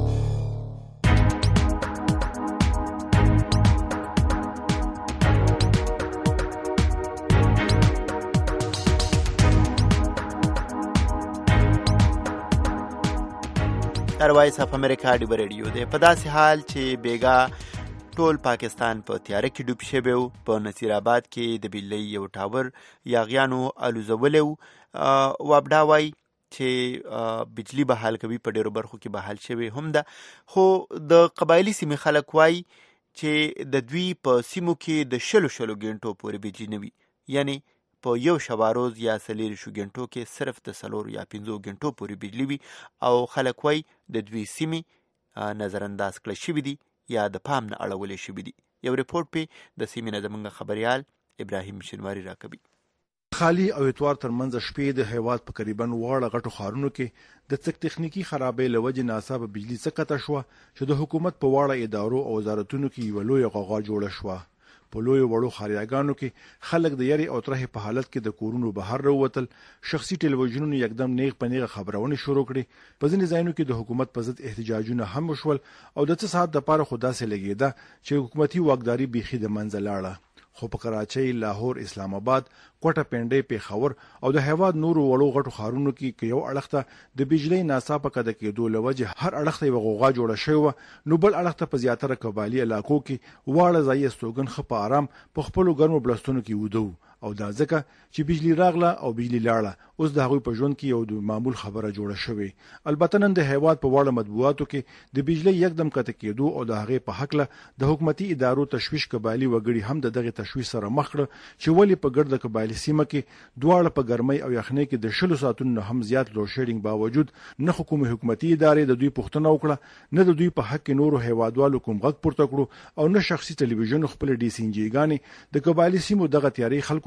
وایس اف امریکا ډیوه ریډیو دی. په داسې حال چې بیګا ټول پاکستان په تیاره کې ډوب شوی و، په نصیر آباد کې د بجلۍ یو ټاور یاغیانو الوزولی و. وابډا وایي چې بجلی بحال کوي، په ډیرو برخو کې بحال شوی هم ده، خو د قبایلي سیمې خلک وایي چې د دوی په سیمو کې د شلو ګنټو پورې بجلی نه وي، یعنی په یو شواروز یا 40 ګنټو کې صرف د 4 یا 5 ګنټو پورې بجلی وي او خلک وایي د دوی سیمې نظرانداز کړل شوي دي یا د پام نه اړولې شوي دي. یو ریپورټ په د سیمې نه زموږ خبریال ابراهیم شینواري راکوي. خالی او اتوار ترمنځ شپې د هیواد په تقریبا واړه غټو ښارونو کې د تخنیکی خرابې لوجې ناڅاپه بجلی څخه شوه چې د حکومت په واړه ادارو او وزارتونو کې یو لوی غوغا جوړه شوه. په لوی وړو خاریاګانو کې خلک د یری او ترهې په حالت کې د کورونو بهر راووتل. شخصي ټلویزیونونو یکدم نیغ په نیغه خبرونه شروع کړې. په ځینې ځایونو کې د حکومت په ضد احتجاجونه هم وشول او د څه ساعت لپاره خو داسې لګېده چې حکومتي واکداري بیخي د منځه لاړه. خو په کراچۍ، لاهور، اسلام آباد، کوټه پنډۍ، پیښور او د هیواد نورو وړو غټو ښارونو کې یو اړخ ته د بجلی ناڅاپه کده کېدو له وجې هر اړخ ته یوه غوغا جوړه شوې وه، نو بل اړخ ته په زیاتره قبایلي علاقو کې واړه ځایي استوګن ښه په آرام په خپلو ګرمو بلستونو کې ویده وو او دا ځکه چې بجلی راغله او بجلی لاړه اوس د هغوی په ژوند کې یو د معمول خبره جوړه شوې. البته نن د هیواد په واړه مطبوعاتو کې د بجلی یکدم کته کېدو او د هغې په هکله د حکومتي ادارو تشویش قبایلي وګړي هم د دغې تشویش سره مخ کړه چې ولې په ګرده قبایلي سیمه کې دواړه په ګرمۍ او یخنۍ کې د 20 ساعتونو هم زیات لوډ شیډینګ باوجود نه حکومتي ادارې د دوی پوښتنه وکړه، نه د دوی په حق کې نورو هیوادوالو کوم غږ پورته کړو او نه شخصي ټلویزیون خپل ډي سي ان جی ګانې د قبایلي سیمو دغه تیاري خلکو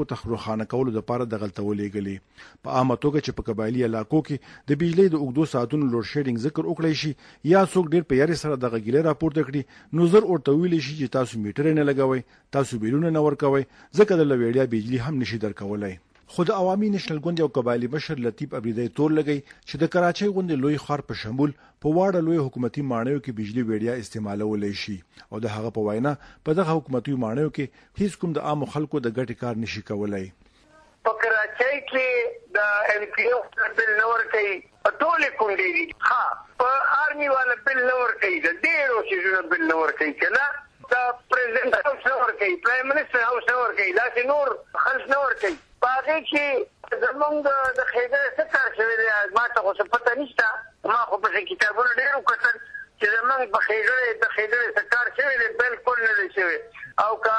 خلکو ته روښانه کولو لپاره د غلطه ولېږلې. په عامه توګه چې په قبایلي علاقو کې د بجلی د اوږدو ساعتونو لوډ شیډینګ ذکر وکړی شي یا څوک ډېر په یاري سره دغه ګیلې راپورته کړي نو زر ورته ویلی شي چې تاسو میټر نه لګوئ، تاسو بیلونه نه ورکوئ، ځکه د لویړیا بجلی هم نشي درکولای. خو د عوامي نېشنل ګوند یو قبایلي مشر لطیف ابریدی تور لګی چې د کراچۍ غوندې لوی ښار په شمول په واړه لوی حکومتي ماڼیو کې بجلی ویډیا استعمالولی شي او د هغه په وینا په دغه حکومتي ماڼیو کې هیڅ کوم د عامو خلکو د ګټې کار نشي کولای. په کراچۍ کې د ایم پی او بل نور کوي ټولې کونډې دي. ها په آرمي والا بل نور کوي، د ډېرو شیزونو بل نور کوي که نه د پرزیدنت هاوس نور کوي، پرایم منسټر هاوس نور کوي، داسې نور خلک نور کوي. په هغې کې زمونږ د خیګړې څه کار شوی دی ما ته خو څه پته نشته. ما خو پسې کتابونه ډېر وکتل چې زمونږ په د خیګړې څه کار شوی دی، بلکل نه دی شوی. او که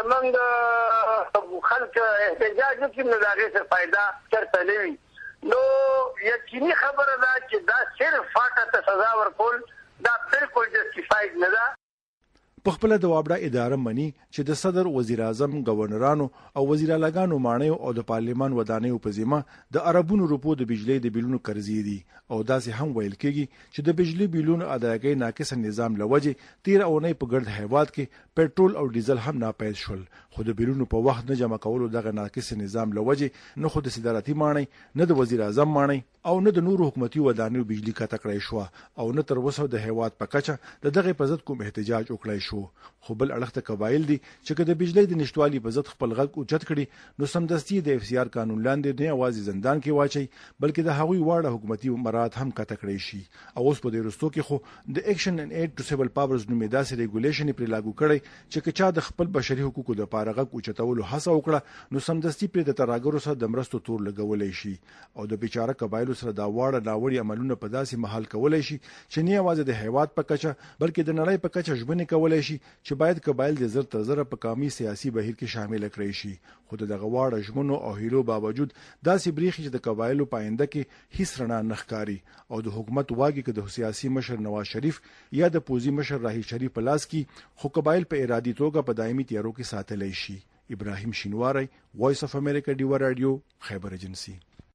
زمونږ خلک احتجاج وکړي نو د هغې څه فایده چېرته نه وي. نو یقیني خبره ده چې دا صرف فاټه ته سزا ورکول دا بلکل جسټیفاید نه ده. په خپل د وابډا اداره مني چې د صدر، وزیر اعظم، گورنرانو او وزیر اعلیګانو ماڼیو او د پارلیمان ودانیو په ذمه د اربونو روپو د بجلی د بیلونو قرضې دي او داسې هم ویل کېږي چې د بجلی بیلونو ادایګۍ ناقص نظام لوجې 13 اونۍ په ګرد هیواد کې پېټرول او ډیزل هم ناپید شول. خو د بیلونو په وخت نه جمع کولو دغه ناقص نظام لوجې نه خو د صدارتي ماڼۍ، نه د وزیر اعظم ماڼۍ او نه د نورو حکومتي ودانیو بجلی کته کړی شو او نه تر اوسه د هیواد په کچه دغه په ضد کوم احتجاج وکړی شو. خو بل اړخ ته قبایل دي چې که د بجلی د نشټوالي په ضد خپل غږ اوچت کړي نو سمدستي د اف سی آر قانون لاندې نه یوازې زندان کې واچي بلکې د هغوی واړه حکومتي مراد هم کته کړی شي. او اوس په دې وروستو کې خو د ایکشن ان ایډ ټو سیول پاورز نومې داسې ریګولیشن پرې لاګو کړی چې که چا د خپل بشري حقوقو دپاره غږ اوچتولو هڅه وکړه نو سمدستي پرې د ترهګرو سره د مرستو تور لګولی شي او د بیچاره قبایلو سره دا واړه ناوړي عملونه په داسې محل کولی شي چې نه یوازې د هیواد په کچه بلکې د نړۍ په کچه ژمنې کولی شي چې باید قبایل د زر تر زره په قومي سیاسي بهیر کې شامل کړی شي. خو دغه واړه ژمنو او هیلو باوجود داسې بریښي چې د قبایلو په آینده کې هیڅ رڼا نه ښکاري او د حکومت واګي که د سیاسي مشر نواز شریف یا د پوځي مشر راهیل شریف په لاس کې خو قبایل په ارادي توګه په دایمي تیارو کې ساتلی شي. ابراهیم شینواری، وایس اف امریکا، ډیوا رادیو، خیبر ایجنسی.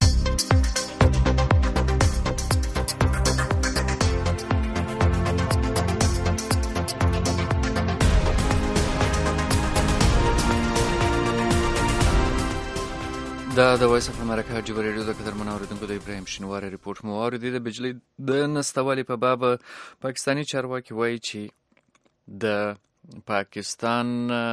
دا د وایس اف امریکا ډیوا رادیو د قدرمن اوریدونکو د ابراهیم شینواری ریپورت مو اوریدی. د بجلی د نستوالي په باب پاکستاني چارواکي وایي چې د پاکستان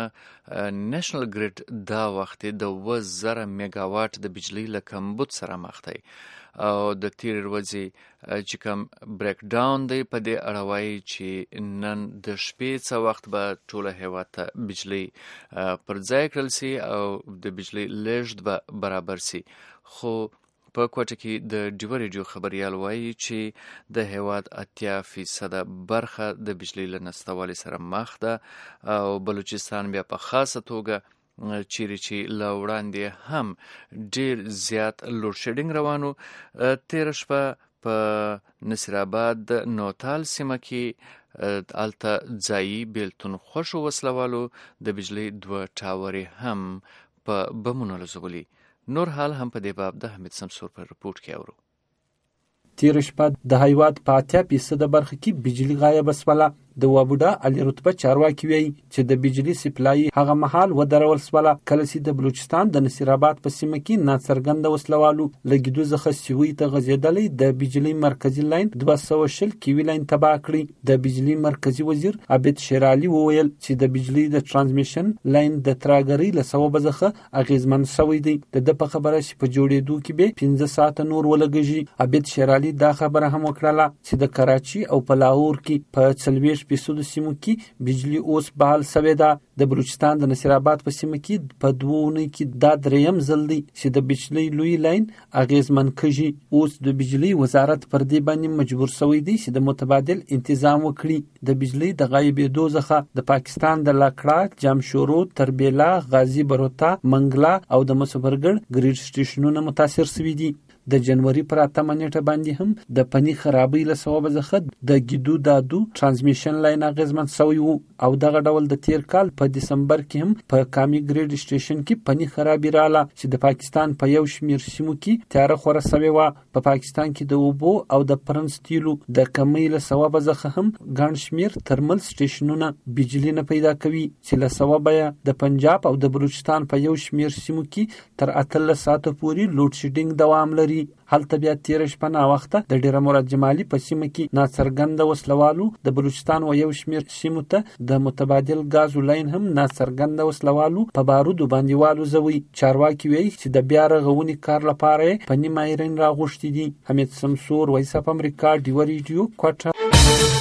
نېشنل ګریډ دا وخت د 1000 میگاواټ د بجلی له کمبود سره مخ دی او د تیر ورځې چې کوم بریک ډاون دی په دې اړه وایي چې نن د شپې څه وخت به ټوله هیواد ته بجلی پر ځای کړل سي او د بجلی لیږد به برابر سي. خو په کوټه کې د ډیوا رادیو خبريال وایي چې د هیواد 80% برخه د بجلی له نستوالي سره مخ ده او بلوچستان بیا په خاصه توګه چیرې چې له وړاندې هم ډیر زیات لوډ شیډینګ روانو. تېره شپه په نصیر آباد نوتال سیمه کې هلته ځایي بیلتون خوښو وسلوالو د بجلی 2 ټاورې هم په بمونو لزولي. نور حال هم په دې باب د حمید سمسور په رپورټ کې اورو. تېره شپه د هیواد په 80% برخه کې بجلی غایبه سوله. د وابوډا علي رتبه چارواکي وایي چې د بجلی سپلای هغه مهال ودرول سوله کله چې د بلوچستان د نصیر آباد په سیمه کې ناڅرګنده وسلوالو لګیدو څخه سیوی ته غځېدلی د بجلی مرکزی لاین 220 کیوي لاین تباه کړی. د بجلی مرکزی وزیر عابد شیرعلي وویل چې د بجلی د ترانسمیشن لاین د تراګرۍ له سببه څخه اغیزمن شوی دی. د په خبره چې په جوړېدو کې به 15 ساعته نور ولګیږي. عابد شیرعلي دا خبره هم وکړه چې د کراچي او په لاهور کې په 40% سیمو کې بجلی اوس بحال شوې ده. د بلوچستان د نصیر آباد په سیمه کې په 2 اونۍ کې دا 3یم ځل دی چې د بجلی لوی لاین اغیزمن کیږي. اوس د بجلی وزارت پر دې باندې مجبور شوی دی چې د متبادل انتظام وکړي. د بجلی د غایبېدو څخه د پاکستان د لاکړه، جمشورو، تربیلا، غازی بروتا، منګلا او د مسوبرګړ ګریډ سټیشنونه متاثر شوي دي. د جنوري پر 8 نیټه باندې هم د پنی خرابۍ له سببه څخه د ګیدو دادو ترانسمیشن لاین اغیزمن شوی وو او دغه ډول د تیر کال په دسمبر کې هم په کامي ګریډ سټیشن کې پنی خرابې رااله چې د پاکستان په یو شمیر سیمو کې تیاره خوره سوې وه. په پاکستان کې د اوبو او د پرنس تیلو د کمی له سببه څخه هم ګڼ شمیر ترمل سټیشنونه بجلی نه پیدا کوي چې له سببه یې د پنجاب او د بلوچستان په یو شمیر سیمو کې تر 18 ساعته پورې لوډ شیډینګ دوام لري. هلته بیا تیر شپه ناوخته د ډیره مراد جمالي په سیمه کې ناڅرګنده وسلوالو د بلوچستان و یو شمیر سیمو ته د متبادل غازو لاین هم ناڅرګنده وسلوالو په بارودو باندې والوزوي. چارواکي وایي چې د بیا رغونې کار لپاره په نیمه ایران راغوښتي دي. حمید سمسور، وایس اف امریکا، ډیو ریډیو، کوټه.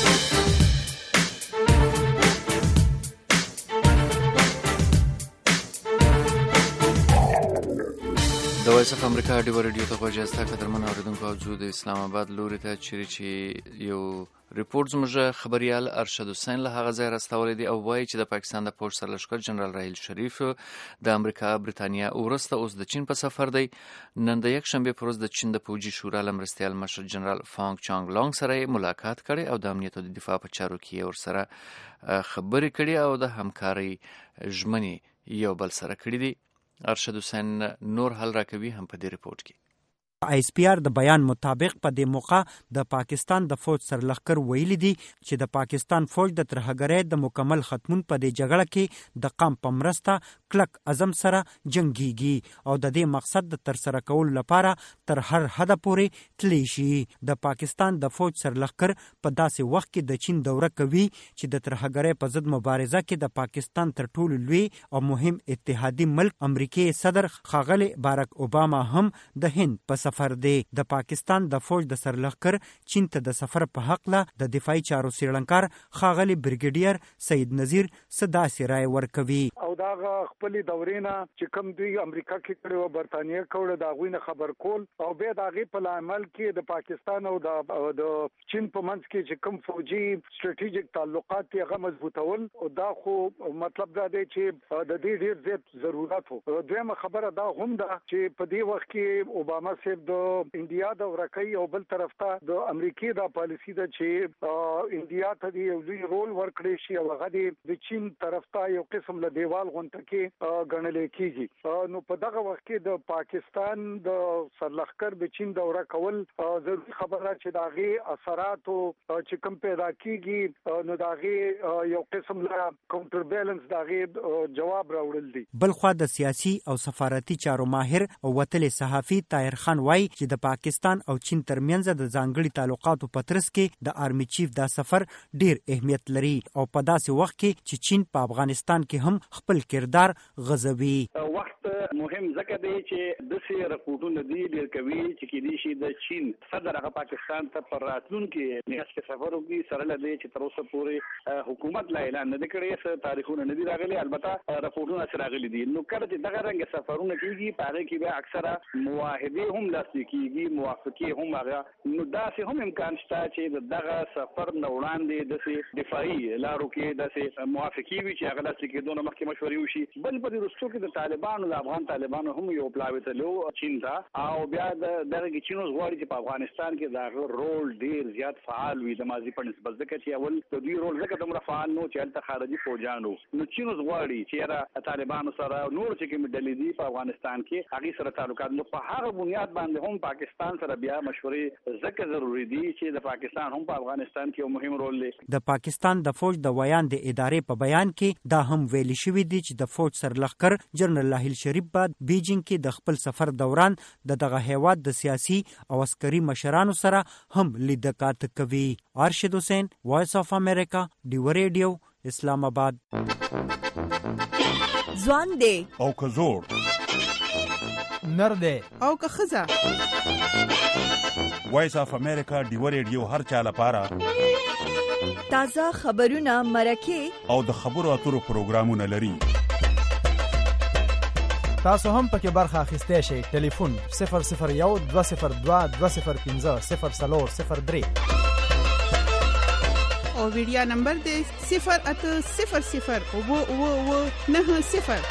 د وایس اف امریکا ډیو ریډیو ته غوږ یاست. قدرمن اوریدونکو، او د اسلام آباد لوري ته چې یو ریپورت زموږ خبريال ارشد حسین له هغه ځای راستولی دی او وایي چې د پاکستان د پوځ سرلښکر جنرال راحیل شریف د امریکا، برتانیا وروسته اوس د چین په سفر دی. نن د یکشنبې پر ورځ د چین د پوځي شورا له مرستیال مشر جنرال فانګ چانګ لانګ سره ملاقات کړی او د امنیت او د دفاع په چارو کې ورسره خبرې کړي او د همکارۍ ژمنې یو بل سره کړي دي. ارشد حسین نور حل راکوي هم په دې ریپورت کې. آی اس پی آر د بیان مطابق په دې موقع د پاکستان د فوج سرلښکر ویلي دي چې د پاکستان فوج د ترهګرۍ د مکمل ختمون په دې جګړه کې د قام په مرسته کلک عزم سره جنگيږي او د دې مقصد د ترسره کولو لپاره تر هر حد پورې تللی شي. د پاکستان د فوج سرلښکر په داسې وخت کې د چین دوره کوي چې د ترهګرۍ په ضد مبارزه کې د پاکستان تر ټولو لوی او مهم اتحادي ملک امریکای صدر ښاغلی بارک اوباما هم د هند په سفر دی. د پاکستان د فوج د سرلښکر چین ته د سفر په حق له د دفاعي چارو څېړنکار ښاغلی بریګیډیر سید نذیر سداسي رائے ورکوي. او دا خپل دورینه چې کوم دوی امریکا کې کړي او برتانیې کړي دا غوینه خبر کول او به دا غي په عمل کې د پاکستان او د چین په منځ کې چې کوم فوجي سټریټیجیک تعلقات یې غو مضبوطول او دا خو مطلب دا دی چې د دې ډیر زیات ضرورت وو. دویمه خبره دا هم ده چې په دې وخت کې اوباما صاحب د انډیا د ورکۍ او بل طرف ته د امریکای د پالیسی ده چې انډیا ته دی یو لوی رول ورکړي شي او هغه د چین طرف ته یو قسم له دیوال غونټه کې غنل کیږي. نو په دغه وخت کې د پاکستان د سرلښکر د چین دوره کول ضروري خبره چې داغه اثرات او چې کوم پیدا کیږي نو داغه یو قسم له کاونټر بیلنس داغه جواب راوړل دي. بلخوا د سیاسي او سفارتي چارو ماهر او وتلې صحافي طاهر خان وایي چې د پاکستان او چین ترمنځ د ځانګړي تعلقاتو په ترڅ کې د آرمي چیف دا سفر ډیر اهمیت لري او په داسې وخت کې چې چین په افغانستان کې هم خپل کردار غځوي. وخت مهم ځکه دی چې د سي رپورټونو دی ډیر کوي چې کې دي شي د چین صدر هغه پاکستان ته پر راتلون کې میاشت کې سفر وکړي سره لدی چې تر اوسه پورې حکومت لا اعلان نه کړی څه تاریخونه نه دي راغلي. البته رپورټونه سره راغلي دي. نو کله چې دغه رنګ سفرونه کیږي په هغه کې به اکثره معاهده هم لاسلیک کیږي، موافقه هم هغه نو داسې هم امکان شته چې دغه سفر نه وړاندې د دفاعي لارو کې داسې موافقه وي چې هغه لاسلیک کېدونه مخکې مشورې وشي. بل په وروستو کې د طالبانو د افغان طالبانو هم یو پلاوي ته لو چین ته او بیا دغه چینوز غواړي چې په افغانستان کې دا رول ډیر زیات فعال وي د ماضي په نسبت ځکه چې اول د دوی رول ځکه دومره فعال نو چې هلته خارجي فوجانو نو چینوز غواړي چې را طالبانو سره نور چې کوم ډلې دي په افغانستان کې هغه سره تعلقات نو په هغه بنیاد باندې هم پاکستان سره بیا مشورې ځکه ضروری دي چې د پاکستان هم په افغانستان کې یو مهم رول لري. د پاکستان د فوج د ویان د ادارې په بیان کې دا هم ویل شوی دی چې د فوج سرلښکر جنرال راحیل شریف بعد بیجینګ کې د خپل سفر دوران دغه هیواد د سیاسي او عسکري مشرانو سره هم لیدکات کوي. ارشد حسین، وایس اف امریکا، ډیو ریډیو، اسلام آباد. ځوان دی او که زوړ، نر دی او که ښځه، وایس اف امریکا ډیو ریډیو هر چا لپاره تازه خبرونه، مرکې او د خبرو اترو پروګرامونه لري. تاسو هم پکې برخه اخیستی شئ. ټلیفون 001 202 205 0403 او ویډیو نمبر دی 080009990.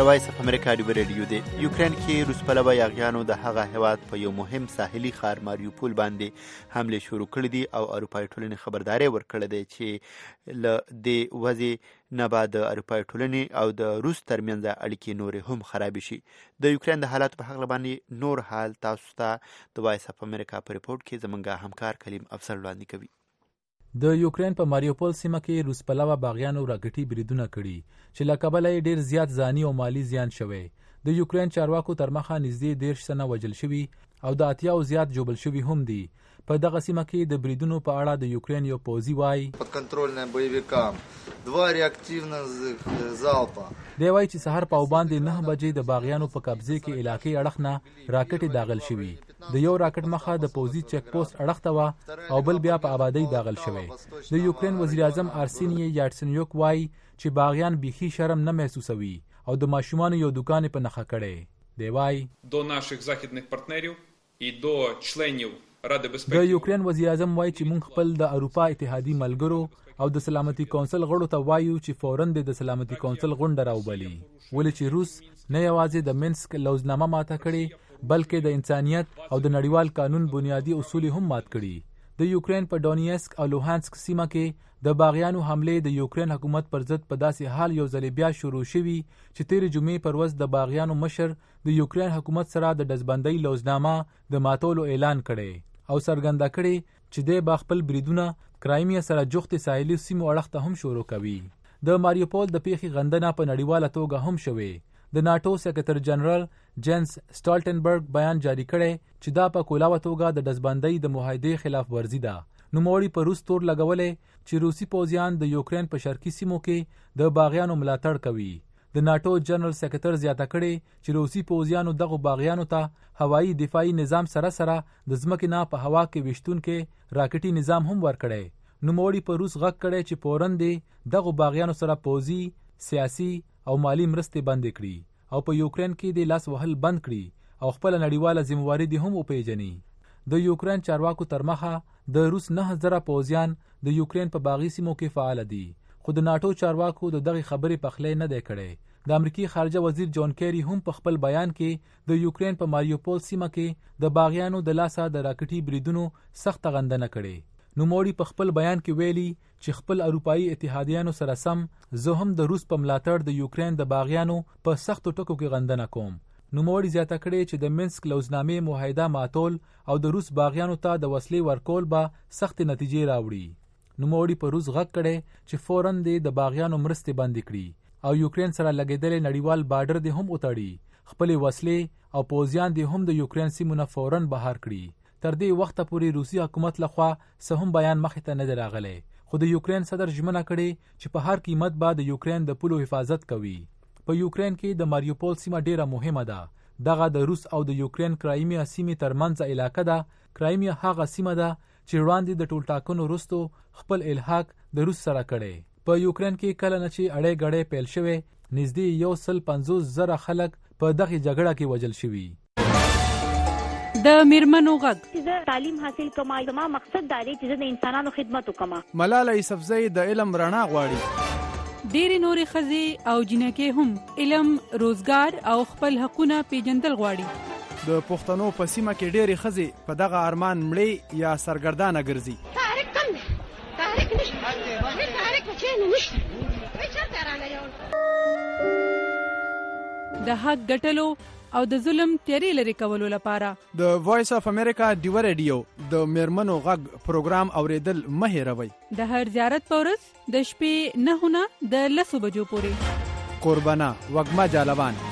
وایس اف امریکا ډیو ریډیو دی. یوکرين کې روس پلوه یاغیانو د هغه هیواد په یو مهم ساحلي ښار ماریوپول باندې حمله شروع کړې دي او اروپایي ټولنې خبرداري ورکړې ده چې له دې وضع نه بعد د اروپایي ټولنې او د روس ترمنځ اړیکې نورې هم خراب شي. د یوکرين د حالات په حق باندې نور حال تاسو ته د وایس اف امریکا په ریپورت کې زمونږ همکار کلیم افسر وړاندې کوي. د یوکرين په ماریوپول سیمه کې روس پلوه باغیانو راکټي بریدونه کړي چې له کبله یې ډیر زیات ځاني او مالی زیان شوی. د یوکرين چارواکو تر مخه نږدې 10 تنه وژل شوي او د 80 زیات ژوبل شوي هم دي. په دغه سیمه کې د بریدونو په اړه د یوکرين یو پوځي وایي подконтрольная боевикам 2 реактивных залпа. دی وایي چې سحر په باندې 9 بجې د باغیانو په قبضه کې علاقې اړخ نه راکټي داغل شوي. د یو راکټ مخه د پوځي چک پوسټ اړخ ته و او بل بیا په آبادی داغل شوی. د یوکرين وزیر اعظم ارسینی یاتسنیوک وایي چې باغیان بيخي شرم نه محسوسوي او د ماشومان یو دکان په نخښه کړي. دی وایي до наших західних партнерів і до членів Ради безпеки. د یوکرين وزیر اعظم وایي چې موږ خپل د اروپا اتحادي ملګرو او د سلامتي کونسل غړو ته وایو چې فوراً د سلامتي کونسل غونډه راوبلي. ولې چې روس نه یوازې د منسک لوزنامه ماته کړي بلکې د انسانیت او د نړیوال قانون بنیادی اصول هم مات کړي. د یوکرين په ډونیسک او لوهانسک سیمه کې د باغیانو حمله د یوکرين حکومت پر ضد په داسې حال یو ځل بیا شروع شوي چې تیر جمعې پر ورځ د باغیانو مشر د یوکرين حکومت سره د دزبندۍ لوزنامه د ماتولو اعلان کړي او څرګنده کړي چې د خپل بریدونه کرایمیا سره جوخت ساحلي سیمو اړخ ته هم شروع کوي. د ماریوپول د پیښې غندنه په نړیواله توګه هم شوه. د ناتو سکرټر جنرال جنس سټالټنبرګ بیان جاری کړی چې دا په کولاوه توګه د دزبندۍ د معاهدې خلاف ورزي ده. نوموړي په روس تور لګولې چې روسي پوځیان د یوکرين په شرقي سیمو کې د باغیانو ملاتړ کوي. د ناتو جنرال سکرټر زیاته کړي چې روسي پوځیانو دغه باغیانو ته هوایي دفاعي نظام سره سره د ځمکې نه په هوا کې وشتونکو راکټي نظام هم ورکړي. نوموړي په روس غږ کړي چې فوراً دغه باغیانو سره پوځي، سیاسي او مالی مرستې بند کړي او په یوکرين کې د لاس وهل بند کړي او خپل نړیواله ذمہواری دې هم وپیژني. د یوکرين چارواکو تر مخه د روس 9000 پوځیان د یوکرين په باغی سیمو کې فعال دي. خو د ناتو چارواکو د دغه خبرې پخلی نه دی کړی. د امریکای خارجه وزیر جون کیری هم په خپل بیان کې د یوکرين په ماریوپول سیمه کې د باغیانو د لاسه د راکټي بریدونو سخت غندنه کړي. نوموړي په خپل بیان کې ویلي چې خپل اروپאי اتحادیانو سره سم زه هم د روس په ملاتړ د یوکرين د باغیانو په سختو ټکو کې غندنه کوم. نوموړي زیاته کړي چې د منسک لوزنامې معاهده ماتول او د روس باغیانو ته د وسلې ورکول به سخت نتیجې راوړي. نوموړي په روس غږ کړي چې فوراً د باغیانو مرستې بند کړي او یوکرين سره لګیدل نړیوال بارډر دې هم وتړي. خپل وسلې او پوځیان دې هم د یوکرين سیمونه فوراً بهر کړي. تر دې وخته پورې روسي حکومت لخوا څه هم بیان مخې ته نه راغلی. خو د یوکرين صدر ژمنه کړې چې په هر قیمت به د یوکرين د پولو حفاظت کوي. په یوکرين کې د ماریوپول سیمه ډیره مهمه ده. دغه د روس او د یوکرين کرایمیا سیمې ترمنځ علاقه ده. کرایمیا هغه سیمه ده چې وړاندې د ټولټاکنو وروسته خپل الحاق د روس سره کړي. په یوکرين کې کله نه چې اړې غړې پیل شوه نږدې 150,000 خلک په دغه جګړه کې وژل شوي. د میرمنو غږ زه تعلیم حاصل کوم. زما مقصد دا دی چې د انسانانو خدمت وکم. ملاله یوسفزۍ د علم رڼا غواړي. ډېرې نورې ښځې او جنکې هم علم، روزګار او خپل حقونه پیژندل غواړي. د پښتنو په سیمه کې ډېرې ښځې په دغه ارمان مړې یا سرګردانه ګرځي. تحریک کم دی، تحریک نشته، تحریک چېرې نشته، چېرته رانه یو د حق ګټلو او د ظلم تیری لري کولو لپاره د وایس اف امریکا ډیو ریډیو د میرمنو غږ پروګرام اوریدل مه هېروئ. د هر زیارت په ورځ د شپې 9 نه د 10 بجو پورې. قربانه وږمه جالبان